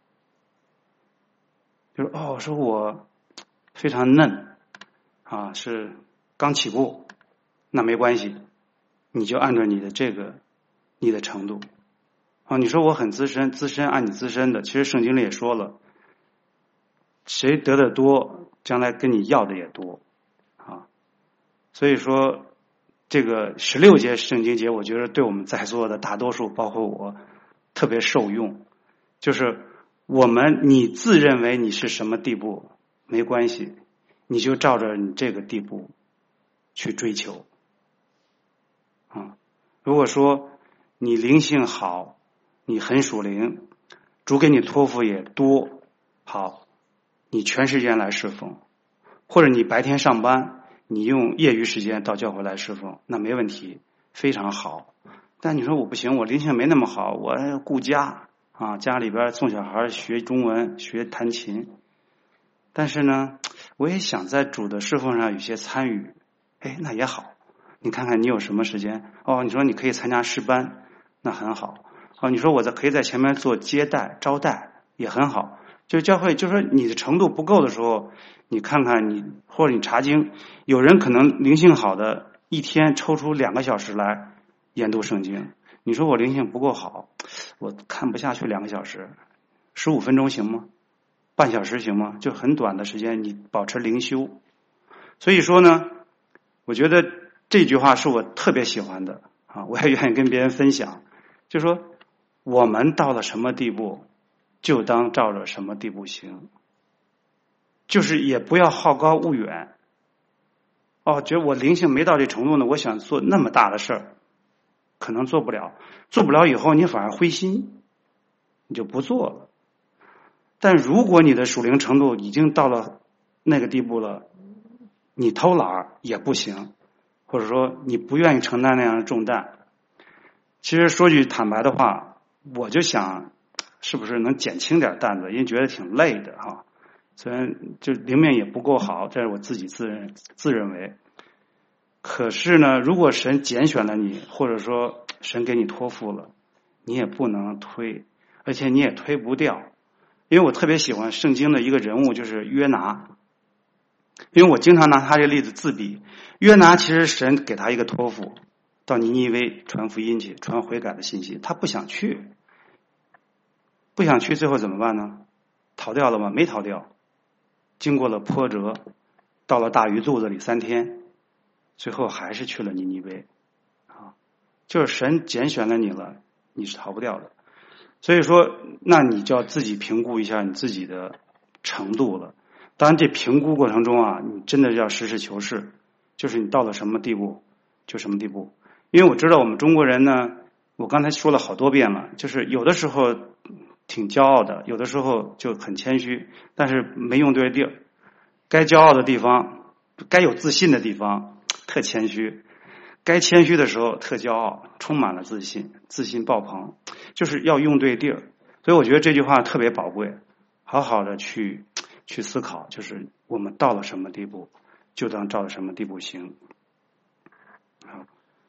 就是说我非常嫩啊，是刚起步，那没关系，你就按照你的程度啊。你说我很资深按你资深的，其实圣经里也说了，谁得的多，将来跟你要的也多啊。所以说这个16节圣经节，我觉得对我们在座的大多数，包括我，特别受用。就是你自认为你是什么地步没关系，你就照着你这个地步去追求啊。如果说你灵性好，你很属灵，主给你托付也多，好，你全时间来侍奉，或者你白天上班，你用业余时间到教会来侍奉，那没问题，非常好。但你说我不行，我灵性没那么好，我要顾家啊，家里边送小孩学中文，学弹琴。但是呢，我也想在主的侍奉上有些参与，那也好。你看看你有什么时间？你说你可以参加诗班，那很好。你说我可以在前面做接待招待，也很好。就教会，就说你的程度不够的时候，你看看你，或者你查经，有人可能灵性好的，一天抽出2个小时来研读圣经。你说我灵性不够好，我看不下去2个小时，15分钟行吗？半小时行吗？就很短的时间，你保持灵修。所以说呢，我觉得这句话是我特别喜欢的啊，我也愿意跟别人分享。就说我们到了什么地步，就当照着什么地步行，就是也不要好高骛远。觉得我灵性没到这程度呢，我想做那么大的事儿，可能做不了。做不了以后，你反而灰心，你就不做了。但如果你的属灵程度已经到了那个地步了，你偷懒也不行，或者说你不愿意承担那样的重担。其实说句坦白的话，我就想是不是能减轻点担子，因为觉得挺累的哈。虽然就灵命也不够好，这是我自己自认为。可是呢，如果神拣选了你，或者说神给你托付了，你也不能推，而且你也推不掉。因为我特别喜欢圣经的一个人物，就是约拿。因为我经常拿他这个例子自比。约拿其实神给他一个托付，到尼尼微传福音去，传悔改的信息，他不想去。 不想去，最后怎么办呢？逃掉了吗？没逃掉，经过了波折，到了大鱼肚子里3天，最后还是去了尼尼微啊。就是神拣选了你了，你是逃不掉的。所以说，那你就要自己评估一下你自己的程度了。当然，这评估过程中啊，你真的要实事求是，就是你到了什么地步就什么地步。因为我知道我们中国人呢，我刚才说了好多遍了，就是有的时候挺骄傲的，有的时候就很谦虚，但是没用对地儿。该骄傲的地方，该有自信的地方特谦虚，该谦虚的时候特骄傲，充满了自信，自信爆棚，就是要用对地儿。所以我觉得这句话特别宝贵，好好的去思考，就是我们到了什么地步，就当照着什么地步行。好，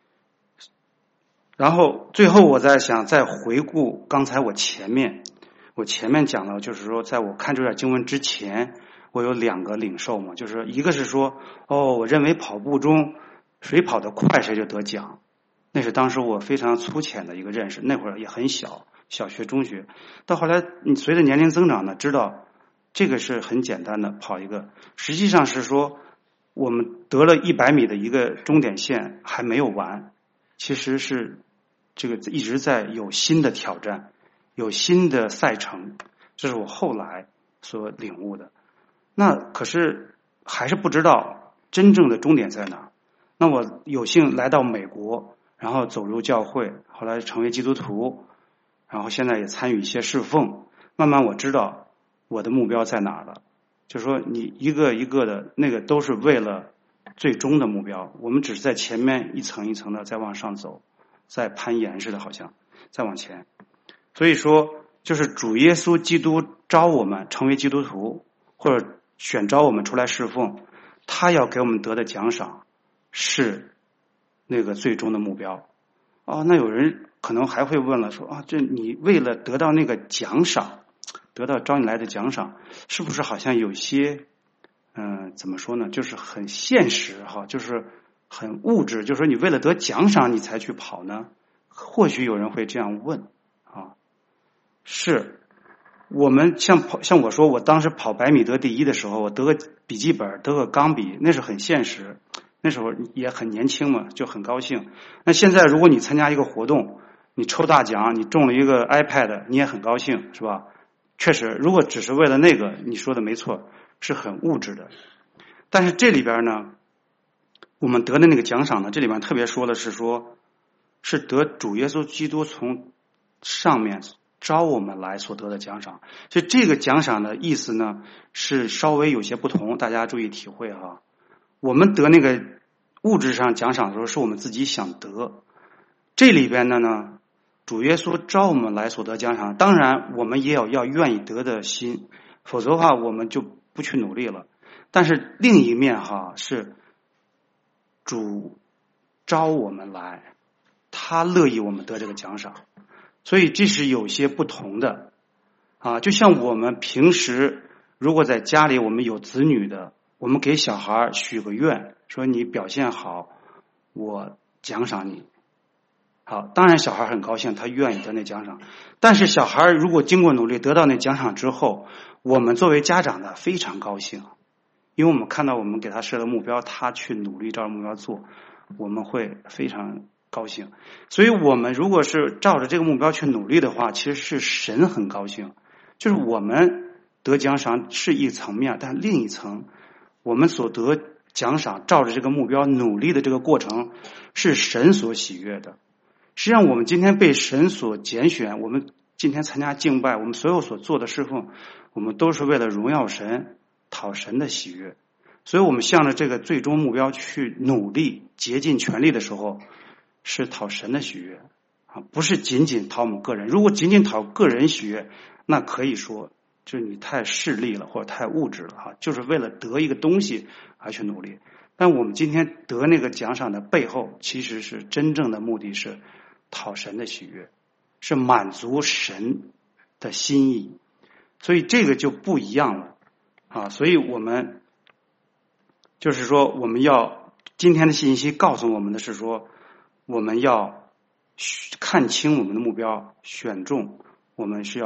然后最后我在想，再回顾刚才我前面讲了，就是说在我看这段经文之前，我有2个领受嘛，就是一个是说，我认为跑步中谁跑得快谁就得奖，那是当时我非常粗浅的一个认识，那会儿也很小，小学中学。到后来你随着年龄增长呢，知道这个是很简单的跑一个，实际上是说我们得了100米的一个终点线还没有完，其实是这个一直在有新的挑战，有新的赛程，这是我后来所领悟的。那可是还是不知道真正的终点在哪。那我有幸来到美国，然后走入教会，后来成为基督徒，然后现在也参与一些侍奉，慢慢我知道我的目标在哪了。就是说你一个一个的那个都是为了最终的目标，我们只是在前面一层一层的再往上走，在攀岩似的，好像再往前。所以说就是主耶稣基督招我们成为基督徒，或者选召我们出来侍奉，他要给我们得的奖赏是那个最终的目标。那有人可能还会问了，说这你为了得到那个奖赏，得到招你来的奖赏，是不是好像有些怎么说呢，就是很现实哈，就是很物质，就是说你为了得奖赏你才去跑呢？或许有人会这样问啊。是我们像我说我当时跑100米得第1的时候，我得个笔记本，得个钢笔，那是很现实，那时候也很年轻嘛，就很高兴。那现在如果你参加一个活动，你抽大奖，你中了一个 iPad， 你也很高兴，是吧？确实如果只是为了那个，你说的没错，是很物质的。但是这里边呢，我们得的那个奖赏呢，这里边特别说的是说，是得主耶稣基督从上面招我们来所得的奖赏。所以这个奖赏的意思呢是稍微有些不同，大家注意体会哈。我们得那个物质上奖赏的时候是我们自己想得，这里边的呢主耶稣招我们来所得奖赏，当然我们也要愿意得的心，否则的话我们就不去努力了。但是另一面哈，是主招我们来，他乐意我们得这个奖赏，所以这是有些不同的就像我们平时如果在家里我们有子女的，我们给小孩许个愿，说你表现好我奖赏你。好，当然小孩很高兴，他愿意得那奖赏。但是小孩如果经过努力得到那奖赏之后，我们作为家长的非常高兴，因为我们看到我们给他设的目标，他去努力照着目标做，我们会非常高兴。所以我们如果是照着这个目标去努力的话，其实是神很高兴。就是我们得奖赏是一层面，但另一层我们所得奖赏照着这个目标努力的这个过程是神所喜悦的。实际上我们今天被神所拣选，我们今天参加敬拜，我们所有所做的侍奉，我们都是为了荣耀神，讨神的喜悦。所以我们向着这个最终目标去努力，竭尽全力的时候，是讨神的喜悦不是仅仅讨我们个人。如果仅仅讨个人喜悦，那可以说就是你太势利了，或者太物质了就是为了得一个东西而去努力。但我们今天得那个奖赏的背后，其实是真正的目的是讨神的喜悦，是满足神的心意。所以这个就不一样了所以我们就是说，我们要今天的信息告诉我们的是说，我们要看清我们的目标，选中，我们是要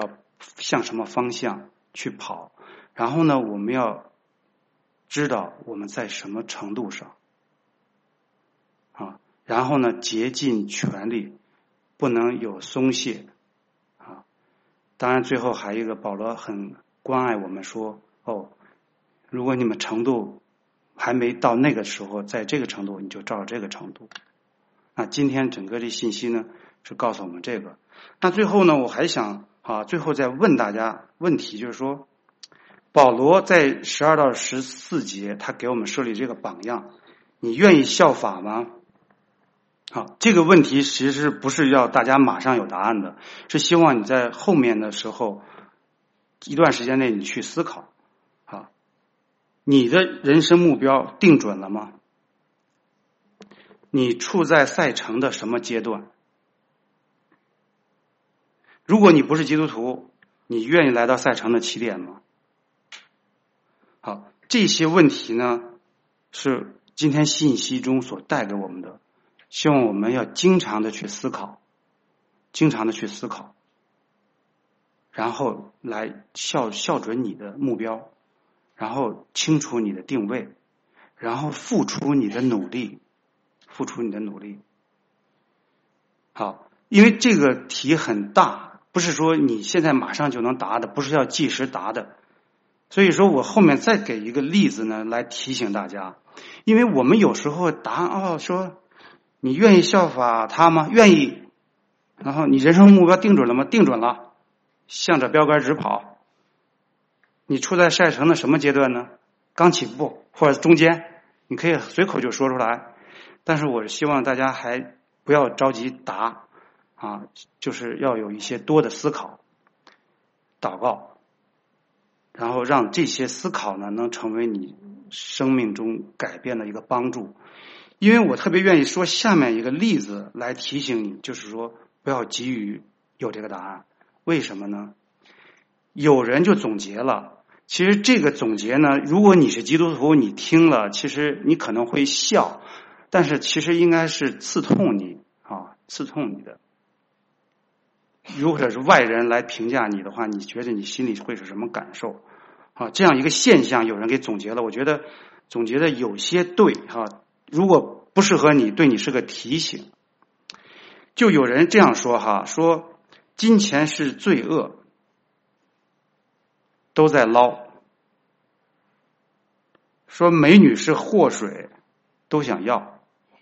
向什么方向去跑，然后呢，我们要知道我们在什么程度上啊，然后呢，竭尽全力，不能有松懈啊。当然，最后还有一个，保罗很关爱我们说，如果你们程度还没到那个时候，在这个程度，你就照这个程度。那今天整个这信息呢，是告诉我们这个。那最后呢，我还想最后再问大家问题，就是说，保罗在12到14节，他给我们设立这个榜样，你愿意效法吗？好，这个问题其实不是要大家马上有答案的，是希望你在后面的时候一段时间内你去思考。好，你的人生目标定准了吗？你处在赛程的什么阶段？如果你不是基督徒，你愿意来到赛程的起点吗？好，这些问题呢，是今天信息中所带给我们的，希望我们要经常的去思考，然后来校准你的目标，然后清楚你的定位，然后付出你的努力。好，因为这个题很大，不是说你现在马上就能答的，不是要即时答的。所以说我后面再给一个例子呢，来提醒大家。因为我们有时候答说你愿意效法他吗？愿意。然后你人生目标定准了吗？定准了，向着标杆直跑。你处在赛程的什么阶段呢？刚起步或者中间，你可以随口就说出来。但是我希望大家还不要着急答就是要有一些多的思考、祷告，然后让这些思考呢能成为你生命中改变的一个帮助。因为我特别愿意说下面一个例子来提醒你，就是说不要急于有这个答案。为什么呢？有人就总结了，其实这个总结呢，如果你是基督徒，你听了，其实你可能会笑，但是其实应该是刺痛你的。如果是外人来评价你的话，你觉得你心里会是什么感受？这样一个现象有人给总结了，我觉得总结的有些对如果不适合你，对你是个提醒。就有人这样说说金钱是罪恶，都在捞；说美女是祸水，都想要；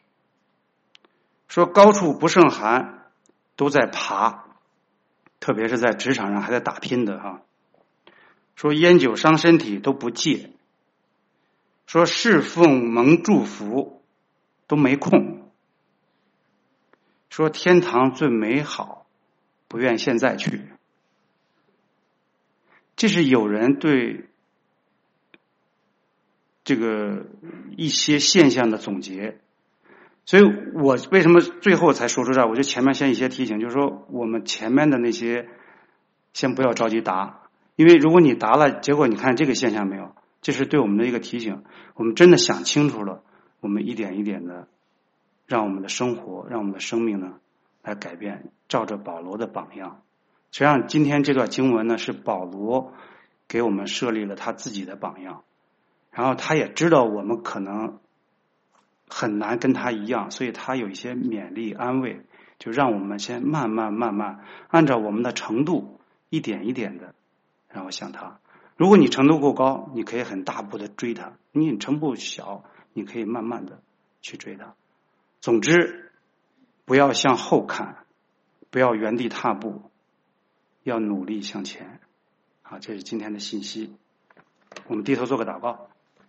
说高处不胜寒，都在爬，特别是在职场上还在打拼的说烟酒伤身体都不戒，说侍奉蒙祝福都没空，说天堂最美好，不愿现在去。这是有人对这个一些现象的总结。所以我为什么最后才说出这儿，我就前面先一些提醒，就是说我们前面的那些先不要着急答，因为如果你答了，结果你看这个现象没有，这是对我们的一个提醒。我们真的想清楚了，我们一点一点的让我们的生活，让我们的生命呢来改变，照着保罗的榜样。实际上今天这段经文呢，是保罗给我们设立了他自己的榜样，然后他也知道我们可能很难跟他一样，所以他有一些勉励安慰，就让我们先慢慢按照我们的程度一点一点的然后向他。如果你程度够高，你可以很大步的追他；你程度小，你可以慢慢的去追他。总之不要向后看，不要原地踏步，要努力向前。好，这是今天的信息。我们低头做个祷告。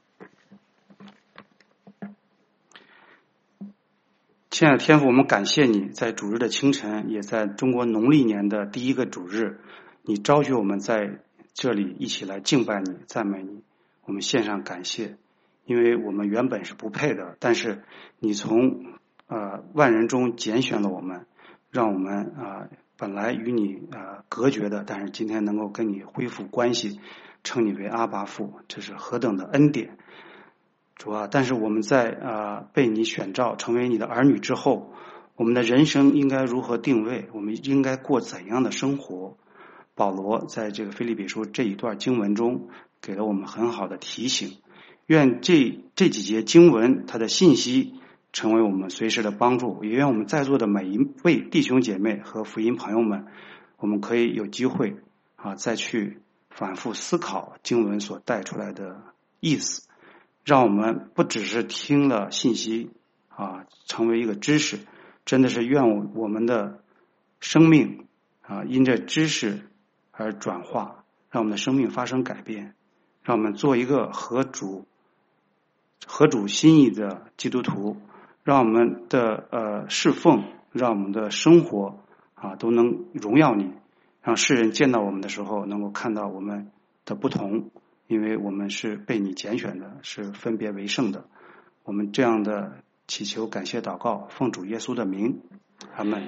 亲爱的天父，我们感谢你在主日的清晨，也在中国农历年的第一个主日，你召集我们在这里一起来敬拜你、赞美你。我们献上感谢，因为我们原本是不配的，但是你从万人中拣选了我们，让我们本来与你隔绝的，但是今天能够跟你恢复关系，称你为阿爸父，这是何等的恩典。主啊，但是我们在被你选召成为你的儿女之后，我们的人生应该如何定位？我们应该过怎样的生活？ 保罗在这个腓立比书这一段经文中给了我们很好的提醒。愿这几节经文它的信息成为我们随时的帮助，也愿我们在座的每一位弟兄姐妹和福音朋友们，我们可以有机会再去反复思考经文所带出来的意思，让我们不只是听了信息成为一个知识，真的是愿我们的生命因着知识而转化，让我们的生命发生改变，让我们做一个合主心意的基督徒，让我们的侍奉，让我们的生活都能荣耀你，让世人见到我们的时候能够看到我们的不同，因为我们是被你拣选的，是分别为圣的。我们这样的祈求感谢祷告，奉主耶稣的名，阿们。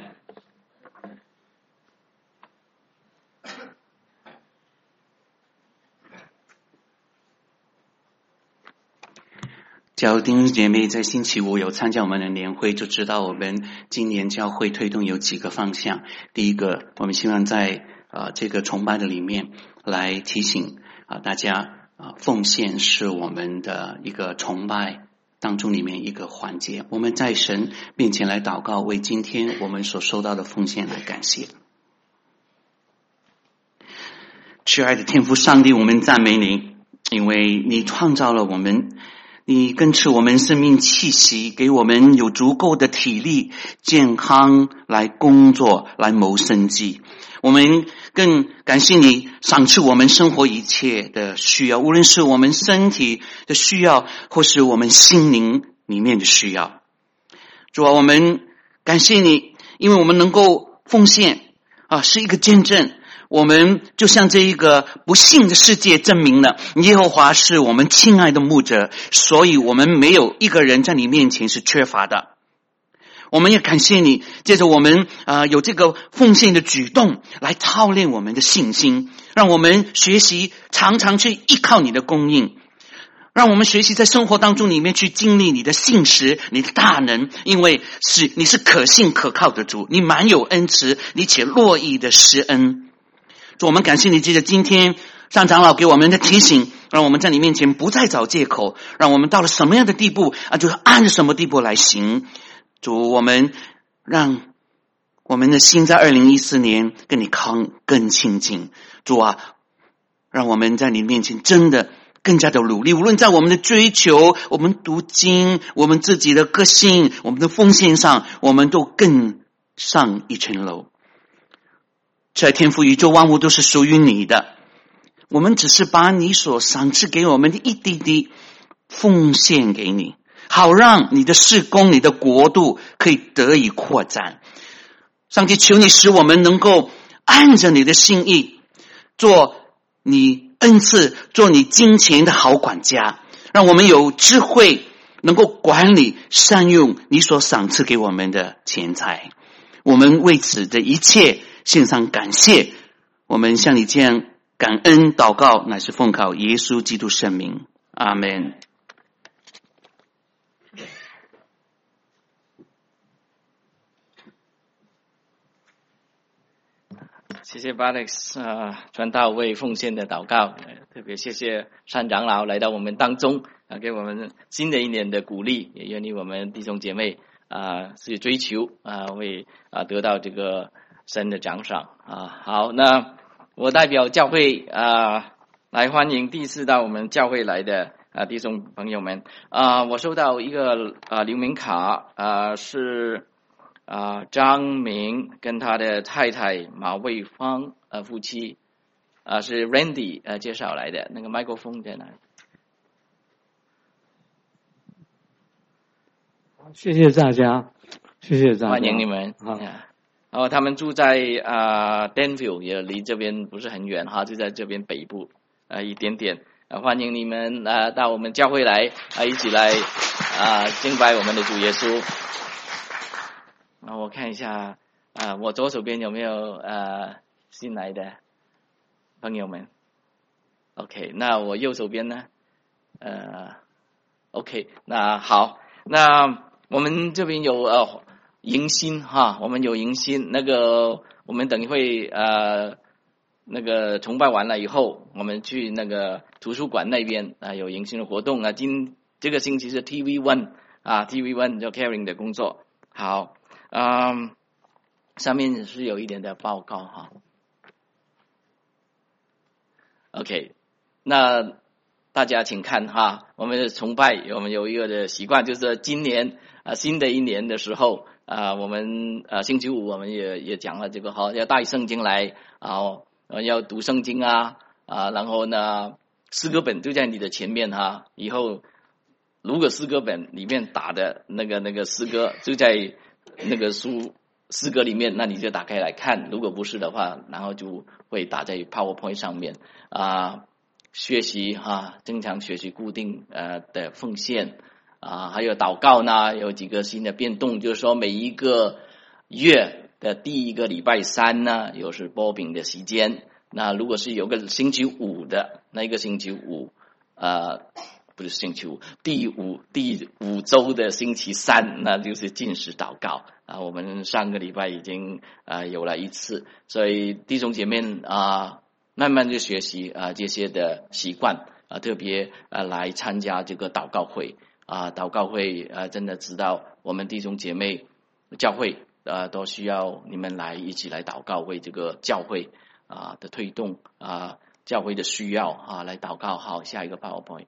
假如弟兄姐妹在星期五有参加我们的年会，就知道我们今年教会推动有几个方向。第一个，我们希望在这个崇拜的里面来提醒大家奉献是我们的一个崇拜当中里面一个环节。我们在神面前来祷告，为今天我们所收到的奉献来感谢。亲爱的天父上帝，我们赞美你，因为你创造了我们，你更赐我们生命气息，给我们有足够的体力健康来工作，来谋生计。我们更感谢你赏赐我们生活一切的需要，无论是我们身体的需要，或是我们心灵里面的需要。主啊，我们感谢你，因为我们能够奉献是一个见证。我们就像这一个不幸的世界证明了耶和华是我们亲爱的牧者，所以我们没有一个人在你面前是缺乏的。我们也感谢你，借着我们有这个奉献的举动来操练我们的信心，让我们学习常常去依靠你的供应，让我们学习在生活当中里面去经历你的信实，你的大能，因为你是可信可靠的主，你满有恩慈，你且乐意的施恩。主，我们感谢你，借着今天上长老给我们的提醒，让我们在你面前不再找借口，让我们到了什么样的地步就是按着什么地步来行。主，我们让我们的心在2014年跟你更亲近。主啊，让我们在你面前真的更加的努力，无论在我们的追求，我们读经，我们自己的个性，我们的奉献上，我们都更上一层楼。在天父，宇宙万物都是属于你的，我们只是把你所赏赐给我们的一滴滴奉献给你，好让你的事工，你的国度可以得以扩展。上帝，求你使我们能够按着你的心意，做你恩赐，做你金钱的好管家，让我们有智慧，能够管理善用你所赏赐给我们的钱财。我们为此的一切献上感谢，我们向你这样感恩祷告，乃是奉靠耶稣基督圣名，阿们。谢谢 Alex 传道为奉献的祷告，特别谢谢单长老来到我们当中给我们新的一年的鼓励，也愿意我们弟兄姐妹去追求为得到这个神的奖赏好，那我代表教会来欢迎第4到我们教会来的弟兄朋友们我收到一个留名卡是张明跟他的太太马卫芳夫妻是 Randy 介绍来的，那个麦克风在哪里？ 谢谢大家，谢谢大家， 欢迎你们他们住在Danville， 也离这边不是很远就在这边北部一点点欢迎你们到我们教会来一起来敬拜我们的主耶稣。我看一下我左手边有没有新来的朋友们 OK， 那我右手边呢OK， 那好，那我们这边有迎新我们有迎新，那个我们等一会那个崇拜完了以后，我们去那个图书馆那边有迎新的活动啊。这个星期是 TV1 TV1 就 Caring 的工作。好，上面是有一点的报告哈。OK， 那大家请看哈，我们的崇拜我们有一个的习惯，就是今年新的一年的时候我们星期五我们也讲了这个哈，要带圣经来要读圣经然后呢诗歌本就在你的前面哈，以后如果诗歌本里面打的那个诗歌就在那个诗歌里面，那你就打开来看，如果不是的话，然后就会打在 PowerPoint 上面学习经常学习固定的奉献还有祷告呢，有几个新的变动，就是说每一个月的第一个礼拜三呢，又是波饼的时间。那如果是有个星期五的，那一个星期五不是星期五，第五周的星期三，那就是禁食祷告我们上个礼拜已经有了一次，所以弟兄姐妹慢慢就学习这些的习惯特别来参加这个祷告会祷告会真的知道我们弟兄姐妹教会都需要你们来一起来祷告，为这个教会的推动教会的需要来祷告。好，下一个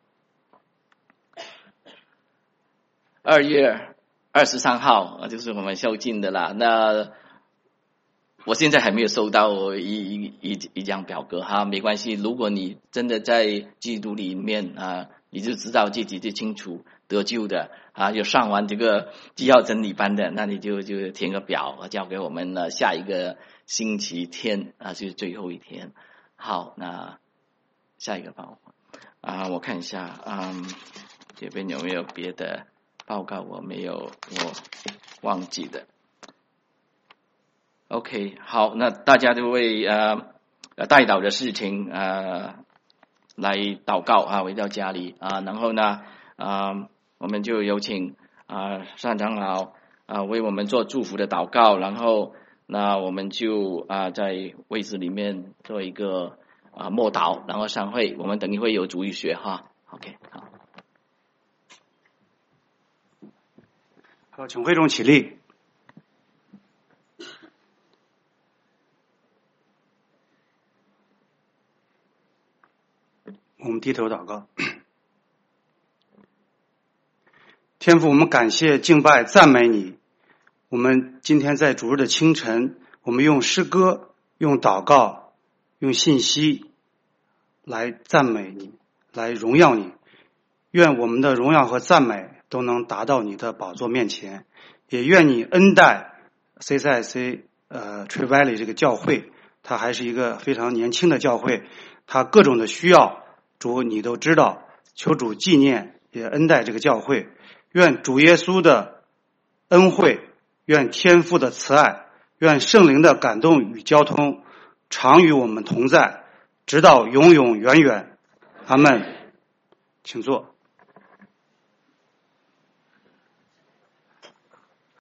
PowerPoint。2月23号就是我们校庆的啦。那我现在还没有收到一张表格没关系。如果你真的在基督里面你就知道自己最清楚得救的有上完这个基要真理班的，那你就填个表交给我们了。下一个星期天就是最后一天。好，那下一个报告我看一下这边有没有别的报告我忘记的。OK， 好，那大家就为代祷的事情来祷告回到家里然后呢我们就有请单长老为我们做祝福的祷告，然后那我们就在位置里面做一个默祷，然后散会。我们等一会有主语学OK， 好。 好，请会众起立。我们低头祷告。天父，我们感谢敬拜赞美你。我们今天在主日的清晨，我们用诗歌用祷告用信息来赞美你，来荣耀你。愿我们的荣耀和赞美都能达到你的宝座面前，也愿你恩待 CCIC Tree Valley 这个教会，它还是一个非常年轻的教会，它各种的需要主你都知道，求主纪念也恩待这个教会。愿主耶稣的恩惠，愿天父的慈爱，愿圣灵的感动与交通常与我们同在，直到永永远远。阿们。请坐。